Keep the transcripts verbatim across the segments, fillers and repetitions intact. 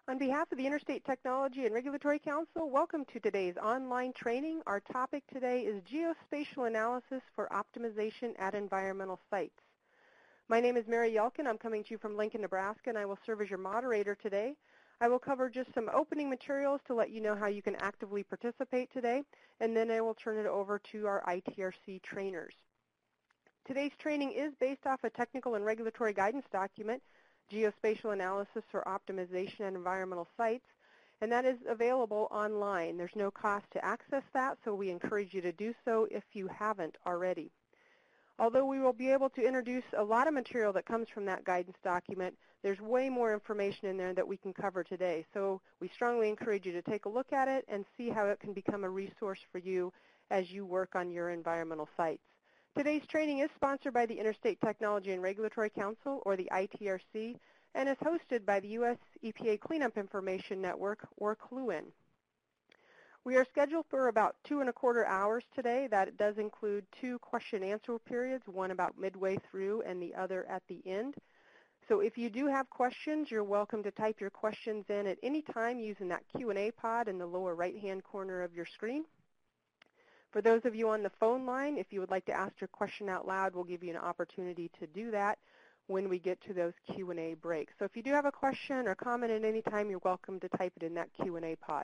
On behalf of the Interstate Technology and Regulatory Council, welcome to today's online training. Our topic today is Geospatial Analysis for Optimization at Environmental Sites. My name is Mary Yelkin. I'm coming to you from Lincoln, Nebraska, and I will serve as your moderator today. I will cover just some opening materials to let you know how you can actively participate today, and then I will turn it over to our I T R C trainers. Today's training is based off a technical and regulatory guidance document, Geospatial Analysis for Optimization at Environmental Sites, and that is available online. There's no cost to access that, so we encourage you to do so if you haven't already. Although we will be able to introduce a lot of material that comes from that guidance document, there's way more information in there that we can cover today. So we strongly encourage you to take a look at it and see how it can become a resource for you as you work on your environmental sites. Today's training is sponsored by the Interstate Technology and Regulatory Council, or the I T R C, and is hosted by the U S E P A Cleanup Information Network, or C L U N. We are scheduled for about two and a quarter hours today. That does include two question and answer periods, one about midway through and the other at the end. So if you do have questions, you're welcome to type your questions in at any time using that Q and A pod in the lower right-hand corner of your screen. For those of you on the phone line, if you would like to ask your question out loud, we'll give you an opportunity to do that when we get to those Q and A breaks. So if you do have a question or comment at any time, you're welcome to type it in that Q and A pod.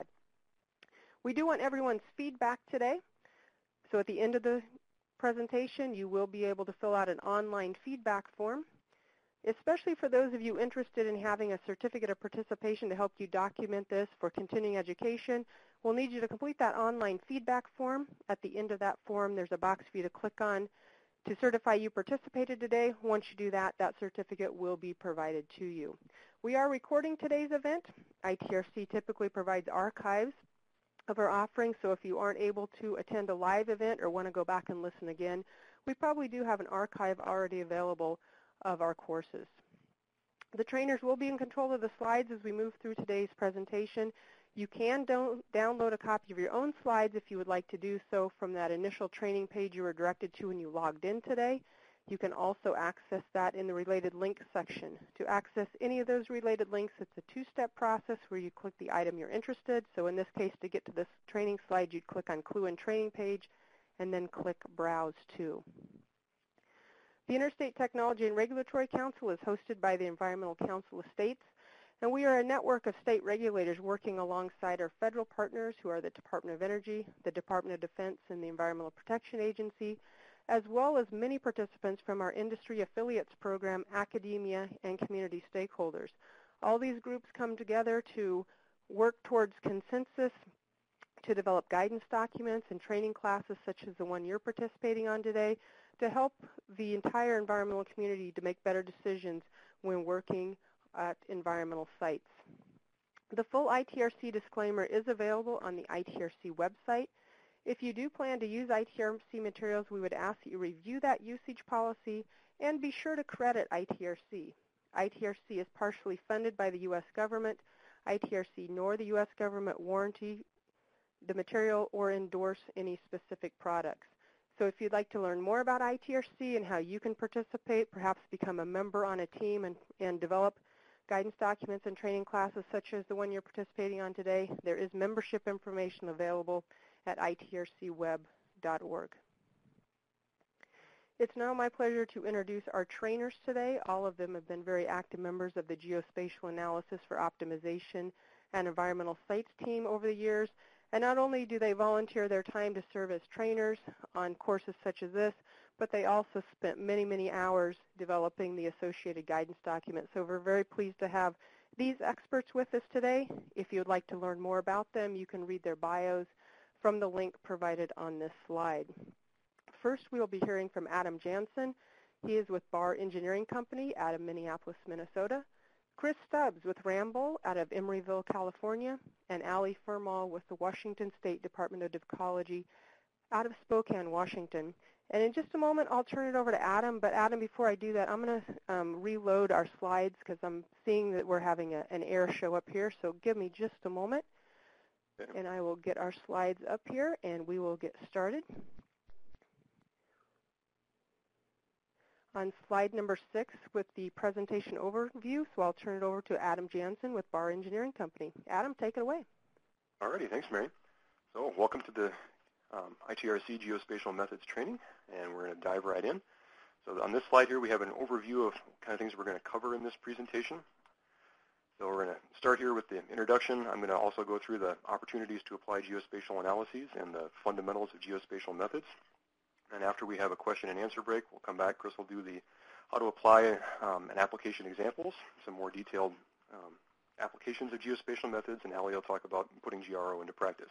We do want everyone's feedback today. So at the end of the presentation, you will be able to fill out an online feedback form. Especially for those of you interested in having a certificate of participation to help you document this for continuing education, we'll need you to complete that online feedback form. At the end of that form, there's a box for you to click on to certify you participated today. Once you do that, that certificate will be provided to you. We are recording today's event. I T R C typically provides archives of our offerings, so if you aren't able to attend a live event or want to go back and listen again, we probably do have an archive already available of our courses. The trainers will be in control of the slides as we move through today's presentation. You can do download a copy of your own slides if you would like to do so from that initial training page you were directed to when you logged in today. You can also access that in the related links section. To access any of those related links, it's a two-step process where you click the item you're interested. So in this case, to get to this training slide, you'd click on C L U N training page and then click Browse to. The Interstate Technology and Regulatory Council is hosted by the Environmental Council of States, and we are a network of state regulators working alongside our federal partners who are the Department of Energy, the Department of Defense, and the Environmental Protection Agency, as well as many participants from our industry affiliates program, academia, and community stakeholders. All these groups come together to work towards consensus to develop guidance documents and training classes such as the one you're participating on today to help the entire environmental community to make better decisions when working at environmental sites. The full I T R C disclaimer is available on the I T R C website. If you do plan to use I T R C materials, we would ask that you review that usage policy and be sure to credit I T R C. I T R C is partially funded by the U S government. I T R C nor the U S government warranty the material or endorse any specific products. So if you'd like to learn more about I T R C and how you can participate, perhaps become a member on a team and, and develop guidance documents and training classes such as the one you're participating on today, there is membership information available at I T R C web dot org. It's now my pleasure to introduce our trainers today. All of them have been very active members of the Geospatial Analysis for Optimization and Environmental Sites team over the years. And not only do they volunteer their time to serve as trainers on courses such as this, but they also spent many, many hours developing the associated guidance documents. So we're very pleased to have these experts with us today. If you'd like to learn more about them, you can read their bios from the link provided on this slide. First, we will be hearing from Adam Jansen. He is with Barr Engineering Company out of Minneapolis, Minnesota. Chris Stubbs with Ramboll out of Emeryville, California, and Allie Firmal with the Washington State Department of Ecology out of Spokane, Washington. And in just a moment, I'll turn it over to Adam. But Adam, before I do that, I'm going to um, reload our slides because I'm seeing that we're having a, an error show up here. So give me just a moment, and I will get our slides up here, and we will get started. on slide number six with the presentation overview, so I'll turn it over to Adam Jansen with Barr Engineering Company. Adam, take it away. Alrighty, thanks, Mary. So welcome to the um, I T R C Geospatial Methods training, and we're going to dive right in. So on this slide here, we have an overview of kind of things we're going to cover in this presentation. So we're going to start here with the introduction. I'm going to also go through the opportunities to apply geospatial analyses and the fundamentals of geospatial methods. And after we have a question and answer break, we'll come back. Chris will do the how to apply um, and application examples, some more detailed um, applications of geospatial methods, and Ali will talk about putting G R O into practice.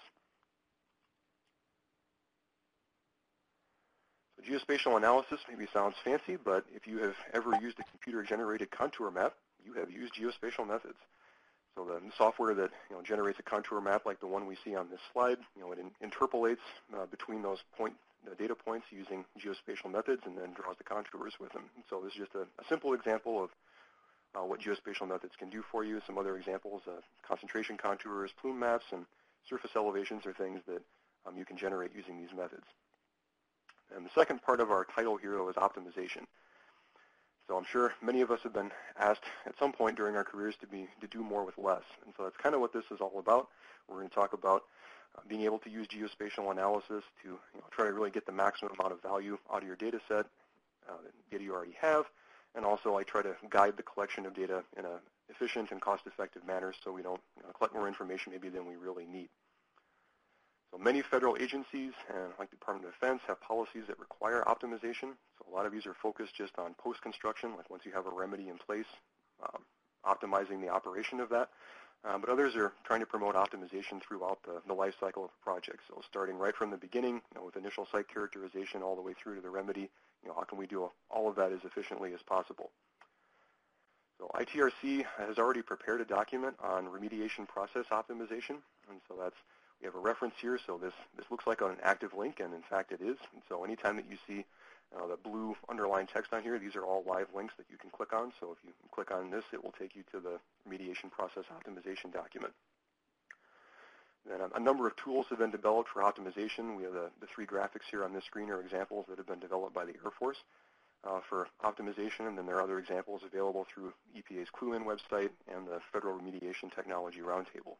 So geospatial analysis maybe sounds fancy, but if you have ever used a computer-generated contour map, you have used geospatial methods. So the software that you know, generates a contour map like the one we see on this slide, you know, it in, interpolates uh, between those point, uh, data points using geospatial methods and then draws the contours with them. And so this is just a, a simple example of uh, what geospatial methods can do for you. Some other examples, uh, concentration contours, plume maps, and surface elevations are things that um, you can generate using these methods. And the second part of our title here is optimization. So I'm sure many of us have been asked at some point during our careers to be to do more with less. And so that's kind of what this is all about. We're going to talk about uh, being able to use geospatial analysis to you know, try to really get the maximum amount of value out of your data set, uh, data you already have. And also I try to guide the collection of data in an efficient and cost-effective manner so we don't you know, collect more information maybe than we really need. So many federal agencies, and like the Department of Defense, have policies that require optimization. So a lot of these are focused just on post-construction, like once you have a remedy in place, um, optimizing the operation of that. Um, but others are trying to promote optimization throughout the, the life cycle of a project. So starting right from the beginning, you know, with initial site characterization all the way through to the remedy, you know, how can we do all of that as efficiently as possible? So I T R C has already prepared a document on remediation process optimization, and so that's we have a reference here, so this, this looks like an active link, and in fact it is. And so anytime that you see uh, the blue underlined text on here, these are all live links that you can click on. So if you click on this, it will take you to the remediation process optimization document. Then a, a number of tools have been developed for optimization. We have the, the three graphics here on this screen are examples that have been developed by the Air Force uh, for optimization, and then there are other examples available through E P A's ClueIn website and the Federal Remediation Technology Roundtable.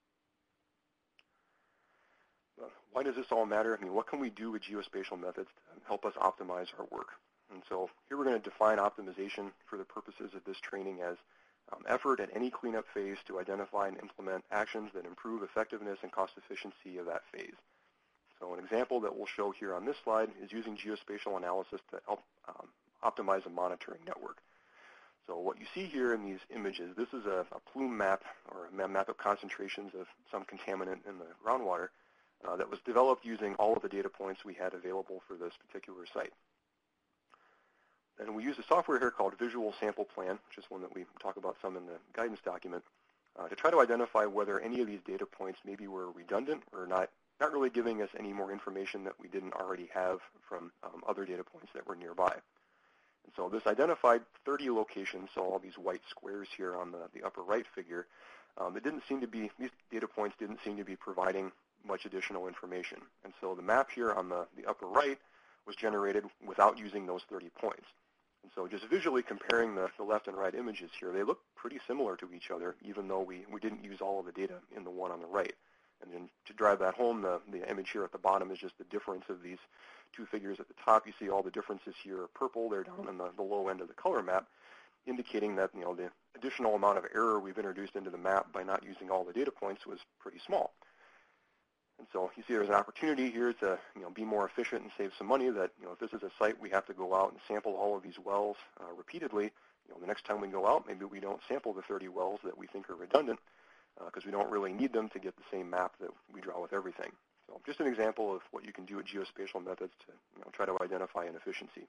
Why does this all matter? I mean, what can we do with geospatial methods to help us optimize our work? And so here we're going to define optimization for the purposes of this training as um, effort at any cleanup phase to identify and implement actions that improve effectiveness and cost efficiency of that phase. So an example that we'll show here on this slide is using geospatial analysis to help um, optimize a monitoring network. So what you see here in these images, this is a, a plume map or a map of concentrations of some contaminant in the groundwater. Uh, that was developed using all of the data points we had available for this particular site. And we use a software here called Visual Sample Plan, which is one that we talk about some in the guidance document, uh, to try to identify whether any of these data points maybe were redundant or not, not really giving us any more information that we didn't already have from um, other data points that were nearby. And so this identified thirty locations, so all these white squares here on the, the upper right figure, um, it didn't seem to be, these data points didn't seem to be providing much additional information. And so the map here on the, the upper right was generated without using those thirty points. And so just visually comparing the, the left and right images here, they look pretty similar to each other, even though we, we didn't use all of the data in the one on the right. And then to drive that home, the, the image here at the bottom is just the difference of these two figures at the top. You see all the differences here are purple. They're down in the, the low end of the color map, indicating that you know the additional amount of error we've introduced into the map by not using all the data points was pretty small. And so you see there's an opportunity here to you know, be more efficient and save some money that you know, if this is a site we have to go out and sample all of these wells uh, repeatedly, you know, the next time we go out, maybe we don't sample the thirty wells that we think are redundant because uh, we don't really need them to get the same map that we draw with everything. So just an example of what you can do with geospatial methods to you know, try to identify inefficiency.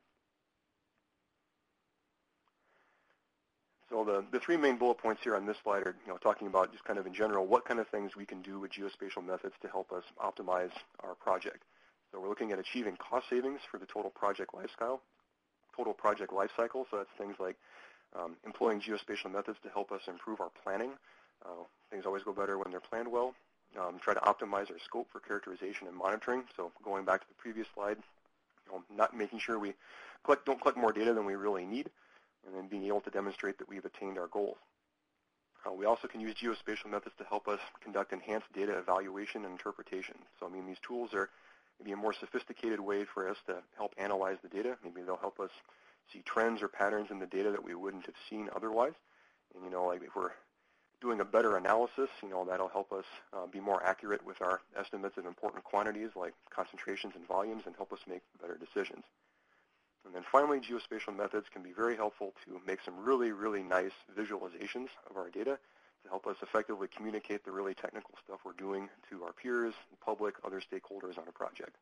So the, the three main bullet points here on this slide are you know, talking about just kind of in general what kind of things we can do with geospatial methods to help us optimize our project. So we're looking at achieving cost savings for the total project lifestyle, total project life cycle. So that's things like um, employing geospatial methods to help us improve our planning. Uh, things always go better when they're planned well. Um, try to optimize our scope for characterization and monitoring. So going back to the previous slide, you know, not making sure we collect, don't collect more data than we really need, and then being able to demonstrate that we've attained our goals. Uh, we also can use geospatial methods to help us conduct enhanced data evaluation and interpretation. So I mean, these tools are maybe a more sophisticated way for us to help analyze the data. Maybe they'll help us see trends or patterns in the data that we wouldn't have seen otherwise. And, you know, like if we're doing a better analysis, you know, that'll help us uh, be more accurate with our estimates of important quantities like concentrations and volumes and help us make better decisions. And then finally, geospatial methods can be very helpful to make some really, really nice visualizations of our data to help us effectively communicate the really technical stuff we're doing to our peers, the public, other stakeholders on a project.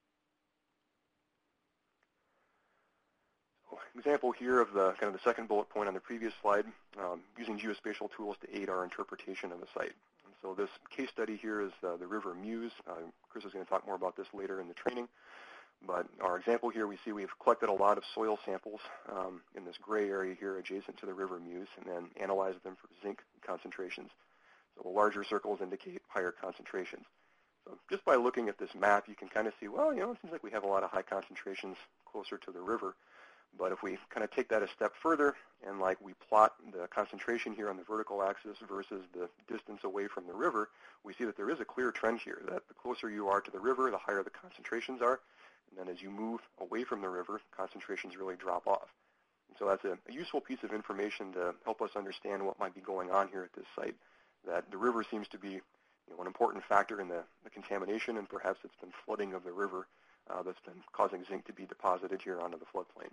So, example here of the kind of the second bullet point on the previous slide, um, using geospatial tools to aid our interpretation of a site. And so this case study here is uh, the River Meuse. Uh, Chris is going to talk more about this later in the training. But our example here, we see we've collected a lot of soil samples um, in this gray area here adjacent to the River Meuse and then analyzed them for zinc concentrations. So the larger circles indicate higher concentrations. So just by looking at this map, you can kind of see, well, you know, it seems like we have a lot of high concentrations closer to the river. But if we kind of take that a step further and like we plot the concentration here on the vertical axis versus the distance away from the river, we see that there is a clear trend here that the closer you are to the river, the higher the concentrations are. And then as you move away from the river, concentrations really drop off. And so that's a, a useful piece of information to help us understand what might be going on here at this site, that the river seems to be, you know, an important factor in the, the contamination, and perhaps it's been flooding of the river uh, that's been causing zinc to be deposited here onto the floodplain.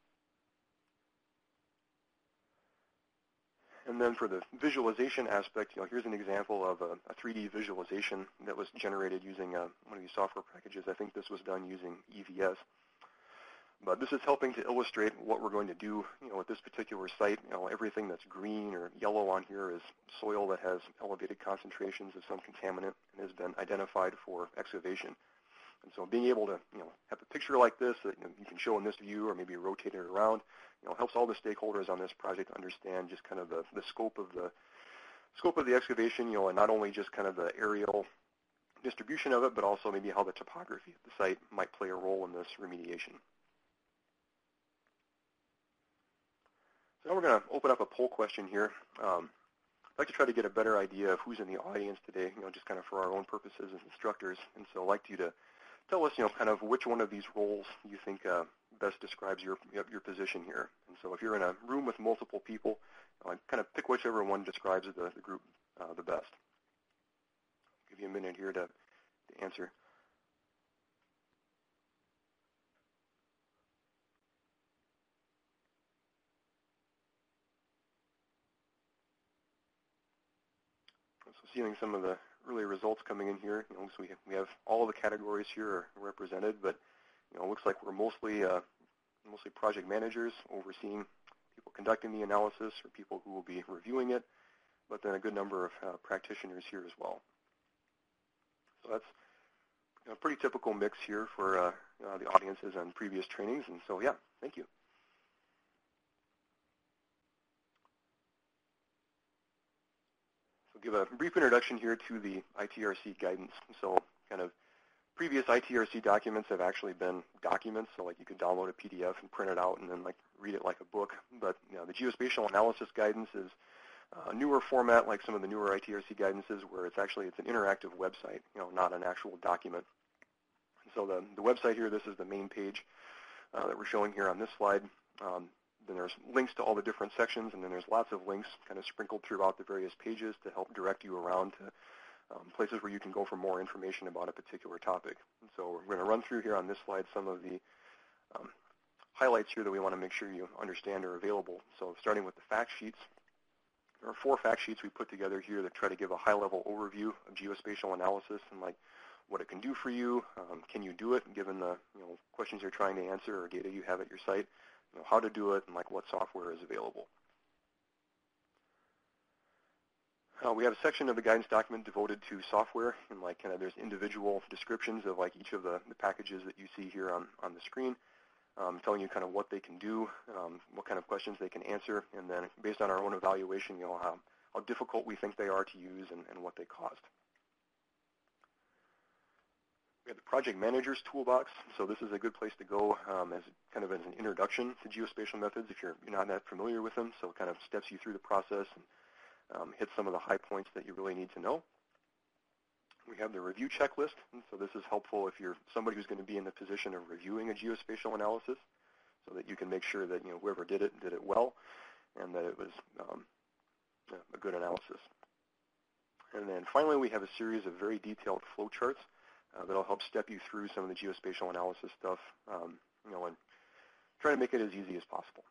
And then for the visualization aspect, you know, here's an example of a, a three D visualization that was generated using uh, one of these software packages. I think this was done using E V S. But this is helping to illustrate what we're going to do, you know, at this particular site. You know, everything that's green or yellow on here is soil that has elevated concentrations of some contaminant and has been identified for excavation. And so being able to, you know, have a picture like this that, you know, you can show in this view or maybe rotate it around, you know, helps all the stakeholders on this project understand just kind of the, the scope of the scope of the excavation, you know, and not only just kind of the aerial distribution of it, but also maybe how the topography of the site might play a role in this remediation. So now we're going to open up a poll question here. Um, I'd like to try to get a better idea of who's in the audience today, you know, just kind of for our own purposes as instructors. And so I'd like you to tell us, you know, kind of which one of these roles you think uh, best describes your your position here. And so if you're in a room with multiple people, uh, kind of pick whichever one describes the, the group uh, the best. I'll give you a minute here to, to answer. So seeing some of the early results coming in here, you know, so we have, we have all of the categories here are represented, but you know, it looks like we're mostly uh, mostly project managers overseeing people conducting the analysis or people who will be reviewing it, but then a good number of uh, practitioners here as well. So that's, you know, a pretty typical mix here for uh, uh, the audiences on previous trainings, and so yeah, thank you. Give a brief introduction here to the I T R C guidance. So kind of previous I T R C documents have actually been documents, so like you could download a P D F and print it out and then like read it like a book. But you know, the geospatial analysis guidance is a newer format like some of the newer I T R C guidances where it's actually it's an interactive website, you know, not an actual document. And so the, the website here, this is the main page uh, that we're showing here on this slide. Um, Then there's links to all the different sections, and then there's lots of links kind of sprinkled throughout the various pages to help direct you around to um, places where you can go for more information about a particular topic. And so we're going to run through here on this slide some of the um, highlights here that we want to make sure you understand are available. So starting with the fact sheets, there are four fact sheets we put together here that try to give a high-level overview of geospatial analysis and like what it can do for you. Um, can you do it given the you know questions you're trying to answer or data you have at your site? You know, how to do it, and like what software is available. Uh, we have a section of the guidance document devoted to software, and like kind of there's individual descriptions of like each of the, the packages that you see here on, on the screen, um, telling you kind of what they can do, um, what kind of questions they can answer, and then based on our own evaluation, you know, how, how difficult we think they are to use and, and what they cost. We have the Project Manager's Toolbox. So this is a good place to go um, as kind of as an introduction to geospatial methods if you're, you're not that familiar with them. So it kind of steps you through the process and um, hits some of the high points that you really need to know. We have the review checklist. And so this is helpful if you're somebody who's going to be in the position of reviewing a geospatial analysis, so that you can make sure that you know whoever did it did it well and that it was um, a good analysis. And then finally, we have a series of very detailed flowcharts uh, that will help step you through some of the geospatial analysis stuff, um, you know, and try to make it as easy as possible.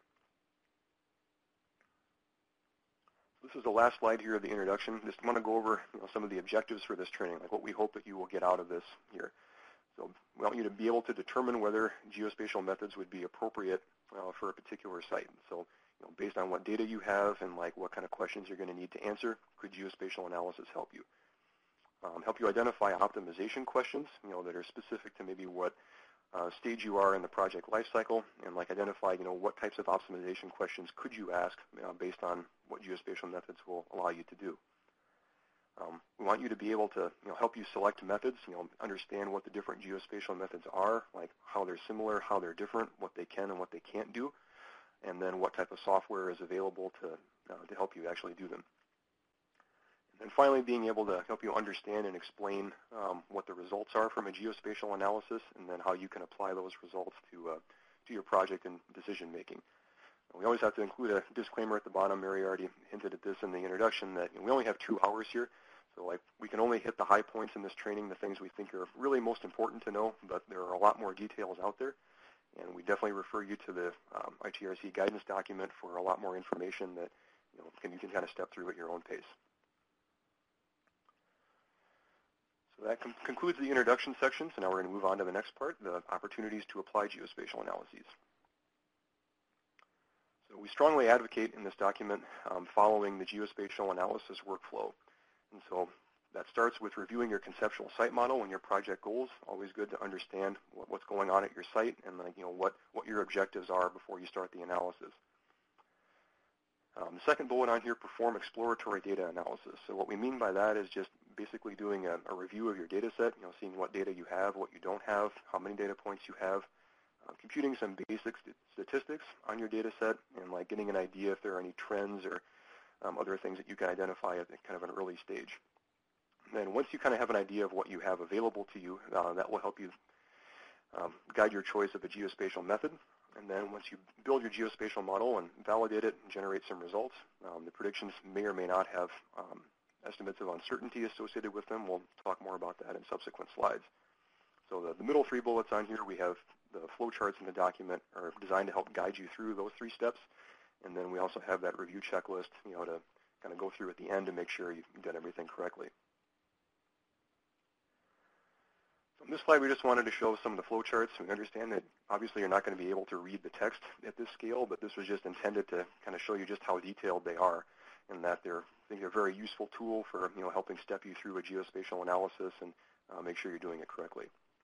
This is the last slide here of the introduction. Just want to go over you know, some of the objectives for this training, like what we hope that you will get out of this here. So we want you to be able to determine whether geospatial methods would be appropriate uh, for a particular site. So you know, based on what data you have and like what kind of questions you're going to need to answer, could geospatial analysis help you? Um, help you identify optimization questions, you know, that are specific to maybe what uh, stage you are in the project lifecycle, and like identify, you know, what types of optimization questions could you ask uh, based on what geospatial methods will allow you to do. Um, we want you to be able to, you know, help you select methods, you know, understand what the different geospatial methods are, like how they're similar, how they're different, what they can and what they can't do, and then what type of software is available to uh, to help you actually do them. And finally, being able to help you understand and explain um, what the results are from a geospatial analysis, and then how you can apply those results to uh, to your project and decision making. We always have to include a disclaimer at the bottom. Mary already hinted at this in the introduction that you know, we only have two hours here, so like we can only hit the high points in this training, the things we think are really most important to know, but there are a lot more details out there, and we definitely refer you to the um, I T R C guidance document for a lot more information that you know can, you can kind of step through at your own pace. So that com concludes the introduction section. So now we're going to move on to the next part, the opportunities to apply geospatial analyses. So we strongly advocate in this document um, following the geospatial analysis workflow. And so that starts with reviewing your conceptual site model and your project goals. Always good to understand what, what's going on at your site and like, you know, what, what your objectives are before you start the analysis. Um, the second bullet on here, perform exploratory data analysis. So what we mean by that is just basically doing a, a review of your data set, you know, seeing what data you have, what you don't have, how many data points you have, uh, computing some basic st statistics on your data set, and like getting an idea if there are any trends or um, other things that you can identify at kind of an early stage. And then once you kind of have an idea of what you have available to you, uh, that will help you um, guide your choice of a geospatial method. And then once you build your geospatial model and validate it and generate some results, um, the predictions may or may not have um, estimates of uncertainty associated with them. We'll talk more about that in subsequent slides. So the, the middle three bullets on here, we have the flowcharts in the document are designed to help guide you through those three steps. And then we also have that review checklist, you know, to kind of go through at the end to make sure you've done everything correctly. On this slide, we just wanted to show some of the flowcharts. We understand that obviously you're not going to be able to read the text at this scale, but this was just intended to kind of show you just how detailed they are, and that they're, I think they're a very useful tool for you know helping step you through a geospatial analysis and uh, make sure you're doing it correctly.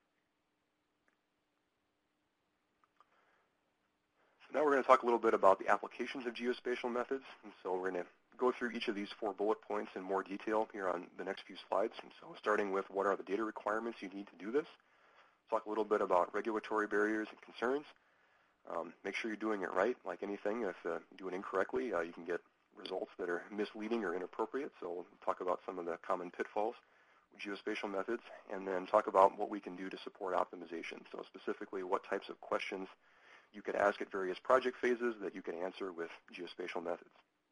So now we're going to talk a little bit about the applications of geospatial methods, and so we're going to go through each of these four bullet points in more detail here on the next few slides. And so starting with what are the data requirements you need to do this. Talk a little bit about regulatory barriers and concerns. Um, make sure you're doing it right. Like anything, if uh, you do it incorrectly, uh, you can get results that are misleading or inappropriate. So we'll talk about some of the common pitfalls with geospatial methods, and then talk about what we can do to support optimization. So specifically, what types of questions you could ask at various project phases that you can answer with geospatial methods.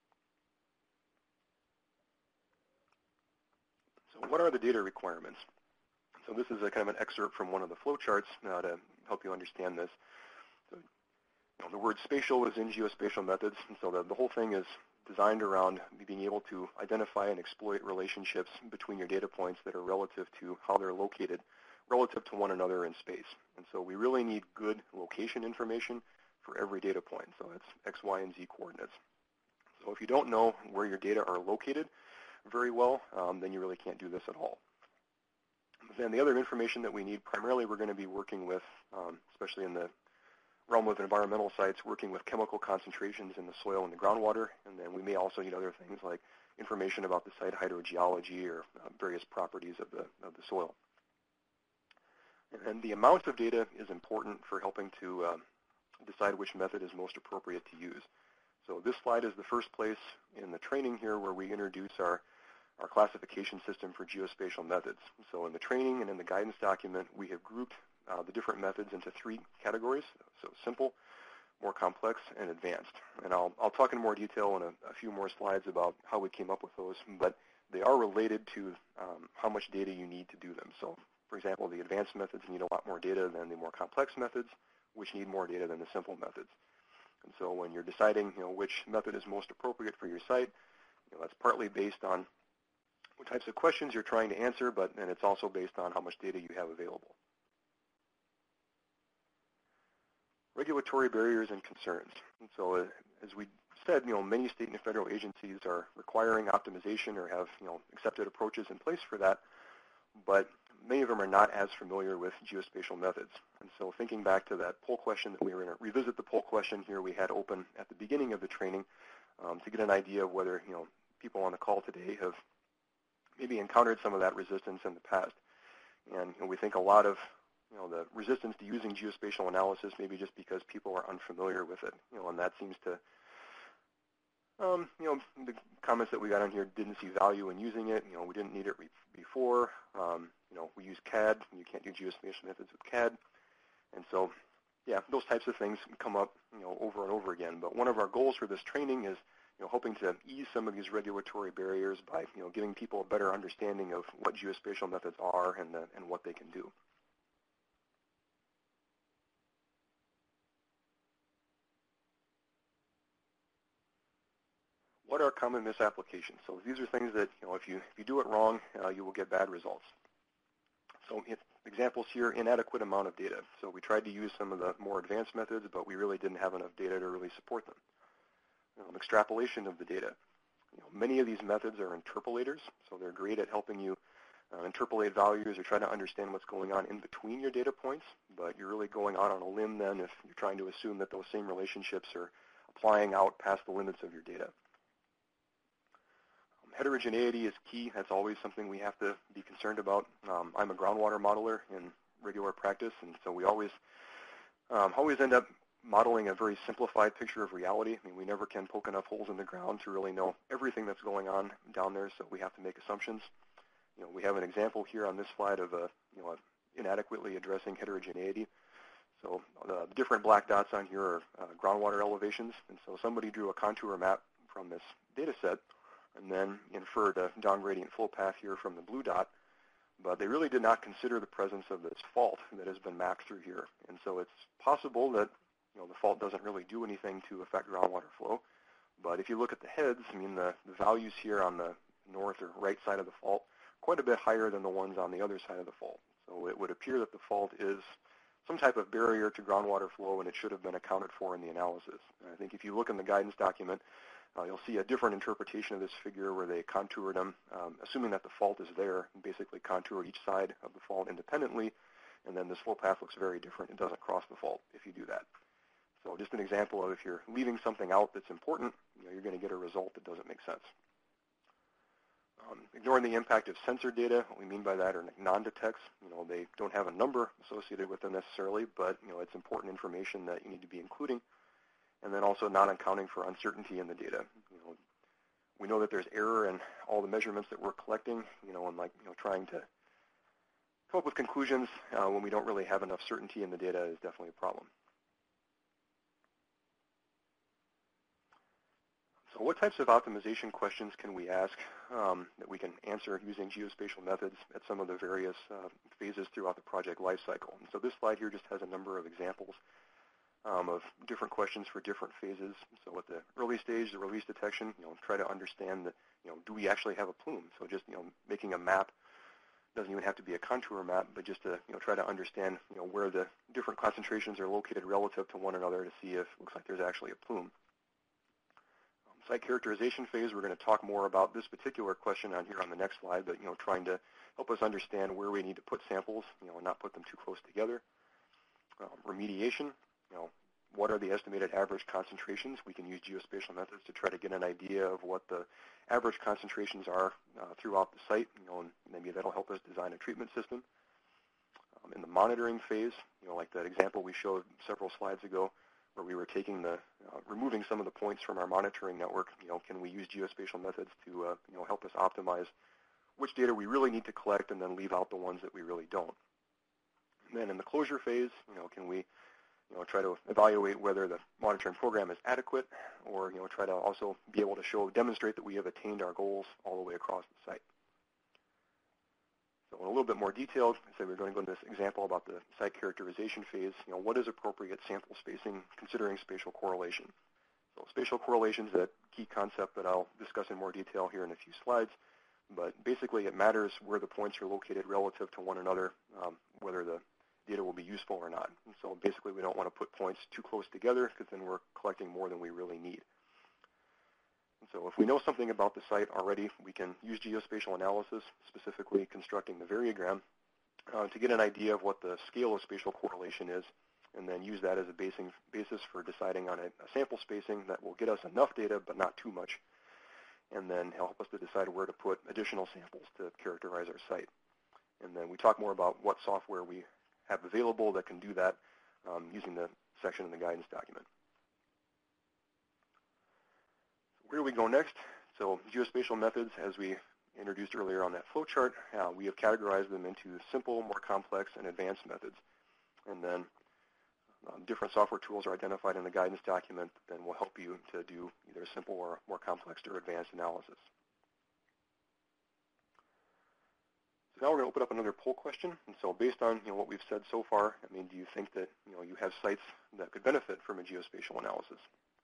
So what are the data requirements? So this is a kind of an excerpt from one of the flowcharts uh, to help you understand this. So, you know, the word spatial is in geospatial methods, and so the, the whole thing is designed around being able to identify and exploit relationships between your data points that are relative to how they're located relative to one another in space. And so we really need good location information for every data point. So that's X, Y, and Z coordinates. So if you don't know where your data are located very well, um, then you really can't do this at all. Then the other information that we need, primarily we're going to be working with, um, especially in the realm of environmental sites, working with chemical concentrations in the soil and the groundwater, and then we may also need other things like information about the site hydrogeology or uh, various properties of the, of the soil. And the amount of data is important for helping to um, decide which method is most appropriate to use. So this slide is the first place in the training here where we introduce our, our classification system for geospatial methods. So in the training and in the guidance document, we have grouped uh, the different methods into three categories. So simple, more complex, and advanced. And I'll, I'll talk in more detail in a, a few more slides about how we came up with those, but they are related to um, how much data you need to do them. So for example, the advanced methods need a lot more data than the more complex methods, which need more data than the simple methods. And so when you're deciding, you know, which method is most appropriate for your site, you know, that's partly based on what types of questions you're trying to answer, but then it's also based on how much data you have available. Regulatory barriers and concerns. And so uh, as we said, you know, many state and federal agencies are requiring optimization or have, you know, accepted approaches in place for that, but many of them are not as familiar with geospatial methods. And so thinking back to that poll question that we were going to revisit the poll question here we had open at the beginning of the training um, to get an idea of whether, you know, people on the call today have maybe encountered some of that resistance in the past. And you know, we think a lot of, you know, the resistance to using geospatial analysis maybe just because people are unfamiliar with it, you know, and that seems to Um, you know, the comments that we got on here didn't see value in using it. You know, we didn't need it before. Um, you know, we use C A D, and you can't do geospatial methods with C A D. And so, yeah, those types of things come up, you know, over and over again. But one of our goals for this training is, you know, hoping to ease some of these regulatory barriers by, you know, giving people a better understanding of what geospatial methods are and, the, and what they can do. What are common misapplications? So these are things that, you know, if you, if you do it wrong, uh, you will get bad results. So examples here, inadequate amount of data. So we tried to use some of the more advanced methods, but we really didn't have enough data to really support them. Um, extrapolation of the data. You know, many of these methods are interpolators, so they're great at helping you uh, interpolate values or try to understand what's going on in between your data points, but you're really going out on a limb then if you're trying to assume that those same relationships are applying out past the limits of your data. Heterogeneity is key. That's always something we have to be concerned about. Um, I'm a groundwater modeler in regular practice, and so we always um, always end up modeling a very simplified picture of reality. I mean, we never can poke enough holes in the ground to really know everything that's going on down there, so we have to make assumptions. You know, we have an example here on this slide of a, you know, inadequately addressing heterogeneity. So the different black dots on here are uh, groundwater elevations, and so somebody drew a contour map from this data set and then inferred a down gradient flow path here from the blue dot, but they really did not consider the presence of this fault that has been mapped through here. And so it's possible that, you know, the fault doesn't really do anything to affect groundwater flow, but if you look at the heads, I mean, the, the values here on the north or right side of the fault quite a bit higher than the ones on the other side of the fault. So it would appear that the fault is some type of barrier to groundwater flow, and it should have been accounted for in the analysis. And I think if you look in the guidance document, Uh, you'll see a different interpretation of this figure where they contoured them, um, assuming that the fault is there, and basically contour each side of the fault independently, and then this flow path looks very different. It doesn't cross the fault if you do that. So just an example of if you're leaving something out that's important, you know, you're going to get a result that doesn't make sense. Um, ignoring the impact of sensor data, what we mean by that are non-detects. You know, they don't have a number associated with them necessarily, but, you know, it's important information that you need to be including. And then also not accounting for uncertainty in the data. You know, we know that there's error in all the measurements that we're collecting, you know, and like, you know, trying to come up with conclusions uh, when we don't really have enough certainty in the data is definitely a problem. So what types of optimization questions can we ask um, that we can answer using geospatial methods at some of the various uh, phases throughout the project lifecycle? And so this slide here just has a number of examples Um, of different questions for different phases. So at the early stage, the release detection, you know, try to understand that, you know, do we actually have a plume? So just, you know, making a map doesn't even have to be a contour map, but just to, you know, try to understand, you know, where the different concentrations are located relative to one another to see if it looks like there's actually a plume. Um, site characterization phase, we're going to talk more about this particular question on here on the next slide, but, you know, trying to help us understand where we need to put samples, you know, and not put them too close together. Um, remediation. You know, what are the estimated average concentrations? We can use geospatial methods to try to get an idea of what the average concentrations are uh, throughout the site, you know, and maybe that'll help us design a treatment system. Um, in the monitoring phase, you know, like that example we showed several slides ago, where we were taking the, uh, removing some of the points from our monitoring network, you know, can we use geospatial methods to, uh, you know, help us optimize which data we really need to collect and then leave out the ones that we really don't. And then in the closure phase, you know, can we, you know, try to evaluate whether the monitoring program is adequate, or, you know, try to also be able to show, demonstrate that we have attained our goals all the way across the site. So in a little bit more detail, I say we're going to go into this example about the site characterization phase. You know, what is appropriate sample spacing considering spatial correlation? So spatial correlation is a key concept that I'll discuss in more detail here in a few slides. But basically, it matters where the points are located relative to one another, um, whether the data will be useful or not. And so basically, we don't want to put points too close together, because then we're collecting more than we really need. And so if we know something about the site already, we can use geospatial analysis, specifically constructing the variogram, uh, to get an idea of what the scale of spatial correlation is, and then use that as a basing, basis for deciding on a, a sample spacing that will get us enough data, but not too much, and then help us to decide where to put additional samples to characterize our site. And then we talk more about what software we have available that can do that um, using the section in the guidance document. Where do we go next? So geospatial methods, as we introduced earlier on that flowchart, uh, we have categorized them into simple, more complex, and advanced methods. And then um, different software tools are identified in the guidance document that will help you to do either simple or more complex or advanced analysis. So now we're going to open up another poll question. And so based on you know, what we've said so far, I mean, do you think that you know you have sites that could benefit from a geospatial analysis?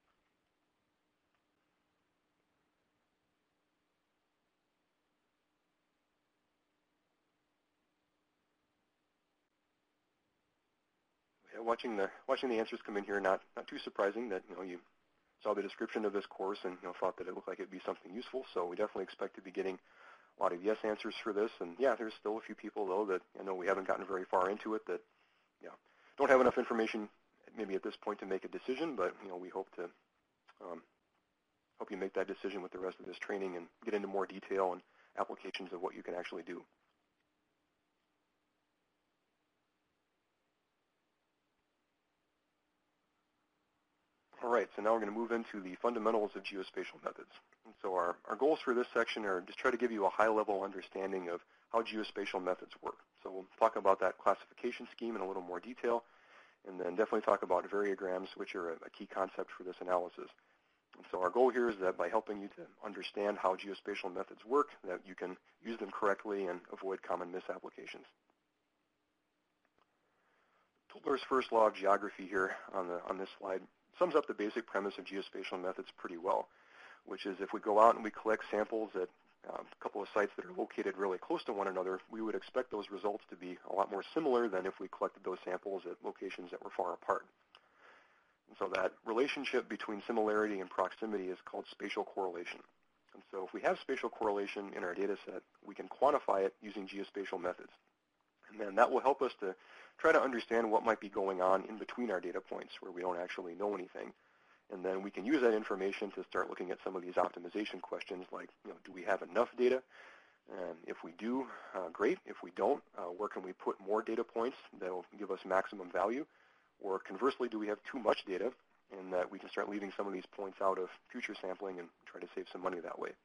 Yeah, watching the watching the answers come in here, not not too surprising that you know you saw the description of this course and you know thought that it looked like it'd be something useful. So we definitely expect to be getting a lot of yes answers for this. And yeah, there's still a few people though that I know we haven't gotten very far into it that yeah don't have enough information maybe at this point to make a decision. But you know we hope to um, help you make that decision with the rest of this training and get into more detail and applications of what you can actually do. All right, so now we're going to move into the fundamentals of geospatial methods. And so our, our goals for this section are just try to give you a high-level understanding of how geospatial methods work. So we'll talk about that classification scheme in a little more detail, and then definitely talk about variograms, which are a, a key concept for this analysis. And so our goal here is that by helping you to understand how geospatial methods work, that you can use them correctly and avoid common misapplications. Tobler's first law of geography here on, the, on this slide sums up the basic premise of geospatial methods pretty well, which is if we go out and we collect samples at um, a couple of sites that are located really close to one another, we would expect those results to be a lot more similar than if we collected those samples at locations that were far apart. And so that relationship between similarity and proximity is called spatial correlation. And so if we have spatial correlation in our data set, we can quantify it using geospatial methods. And then that will help us to try to understand what might be going on in between our data points where we don't actually know anything. And then we can use that information to start looking at some of these optimization questions like, you know, do we have enough data? And if we do, uh, great. If we don't, uh, where can we put more data points that will give us maximum value? Or conversely, do we have too much data and that we can start leaving some of these points out of future sampling and try to save some money that way?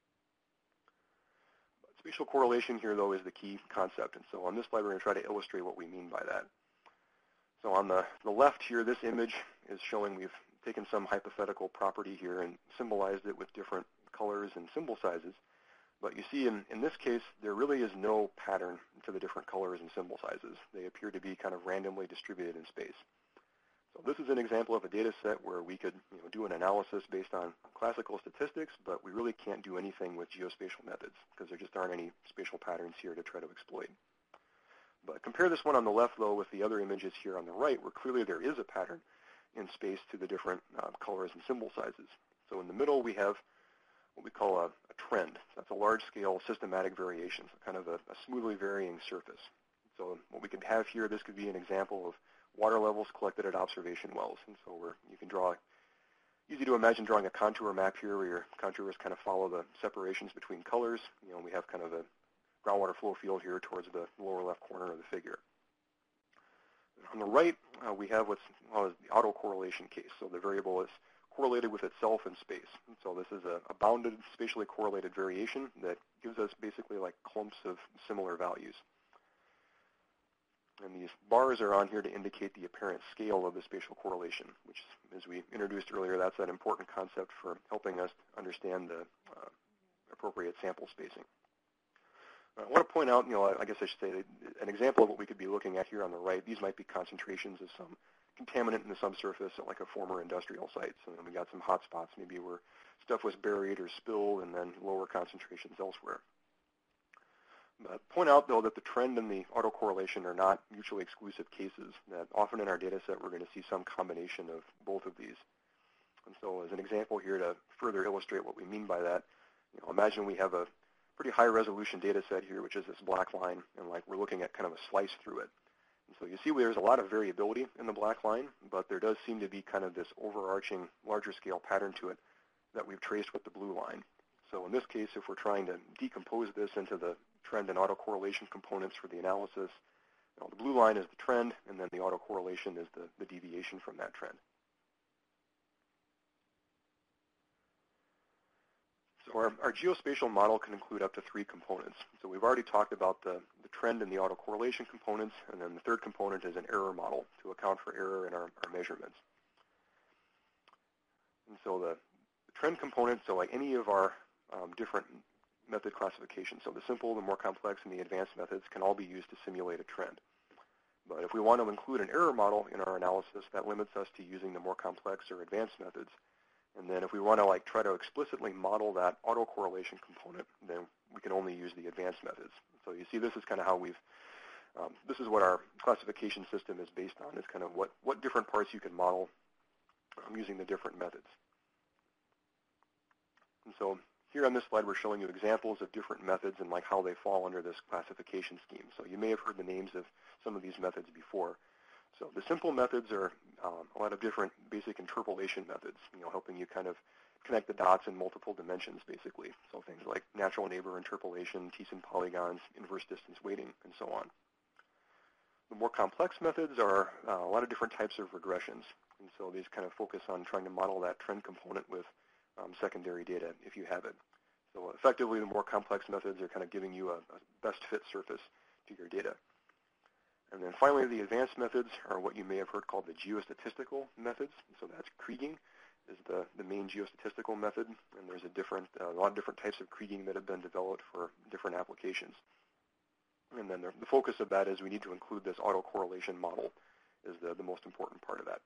Spatial correlation here, though, is the key concept. And so on this slide, we're going to try to illustrate what we mean by that. So on the, the left here, this image is showing we've taken some hypothetical property here and symbolized it with different colors and symbol sizes. But you see, in, in this case, there really is no pattern to the different colors and symbol sizes. They appear to be kind of randomly distributed in space. So this is an example of a data set where we could you know, do an analysis based on classical statistics, but we really can't do anything with geospatial methods because there just aren't any spatial patterns here to try to exploit. But compare this one on the left, though, with the other images here on the right, where clearly there is a pattern in space to the different uh, colors and symbol sizes. So in the middle, we have what we call a, a trend. That's a large-scale systematic variation, so kind of a, a smoothly varying surface. So what we could have here, this could be an example of water levels collected at observation wells. And so we're, you can draw, easy to imagine drawing a contour map here where your contours kind of follow the separations between colors. You know, we have kind of a groundwater flow field here towards the lower left corner of the figure. On the right, uh, we have what's called the autocorrelation case. So the variable is correlated with itself in space. And so this is a, a bounded, spatially correlated variation that gives us basically like clumps of similar values. And these bars are on here to indicate the apparent scale of the spatial correlation, which, as we introduced earlier, that's an important concept for helping us understand the uh, appropriate sample spacing. I want to point out, you know, I guess I should say an example of what we could be looking at here on the right. These might be concentrations of some contaminant in the subsurface at like a former industrial site. So then we got some hot spots, maybe where stuff was buried or spilled, and then lower concentrations elsewhere. But point out, though, that the trend and the autocorrelation are not mutually exclusive cases, that often in our data set we're going to see some combination of both of these. And so as an example here to further illustrate what we mean by that, you know, imagine we have a pretty high resolution data set here, which is this black line, and like we're looking at kind of a slice through it. And so you see there's a lot of variability in the black line, but there does seem to be kind of this overarching larger scale pattern to it that we've traced with the blue line. So in this case, if we're trying to decompose this into the trend and autocorrelation components for the analysis, you know, the blue line is the trend, and then the autocorrelation is the, the deviation from that trend. So our, our geospatial model can include up to three components. So we've already talked about the, the trend and the autocorrelation components, and then the third component is an error model to account for error in our, our measurements. And so the, the trend component, so like any of our um, different method classifications, so the simple, the more complex, and the advanced methods can all be used to simulate a trend. But if we want to include an error model in our analysis, that limits us to using the more complex or advanced methods. And then if we want to like try to explicitly model that autocorrelation component, then we can only use the advanced methods. So you see, this is kind of how we've, um, this is what our classification system is based on, is kind of what, what different parts you can model um, using the different methods. And so here on this slide, we're showing you examples of different methods and like how they fall under this classification scheme. So you may have heard the names of some of these methods before. So the simple methods are um, a lot of different basic interpolation methods, you know, helping you kind of connect the dots in multiple dimensions, basically. So things like natural neighbor interpolation, Thiessen polygons, inverse distance weighting, and so on. The more complex methods are uh, a lot of different types of regressions. And so these kind of focus on trying to model that trend component with um, secondary data, if you have it. So effectively, the more complex methods are kind of giving you a, a best fit surface to your data. And then finally, the advanced methods are what you may have heard called the geostatistical methods. So that's kriging is the, the main geostatistical method, and there's a different, uh, a lot of different types of kriging that have been developed for different applications. And then the, the focus of that is we need to include this autocorrelation model is the, the most important part of that.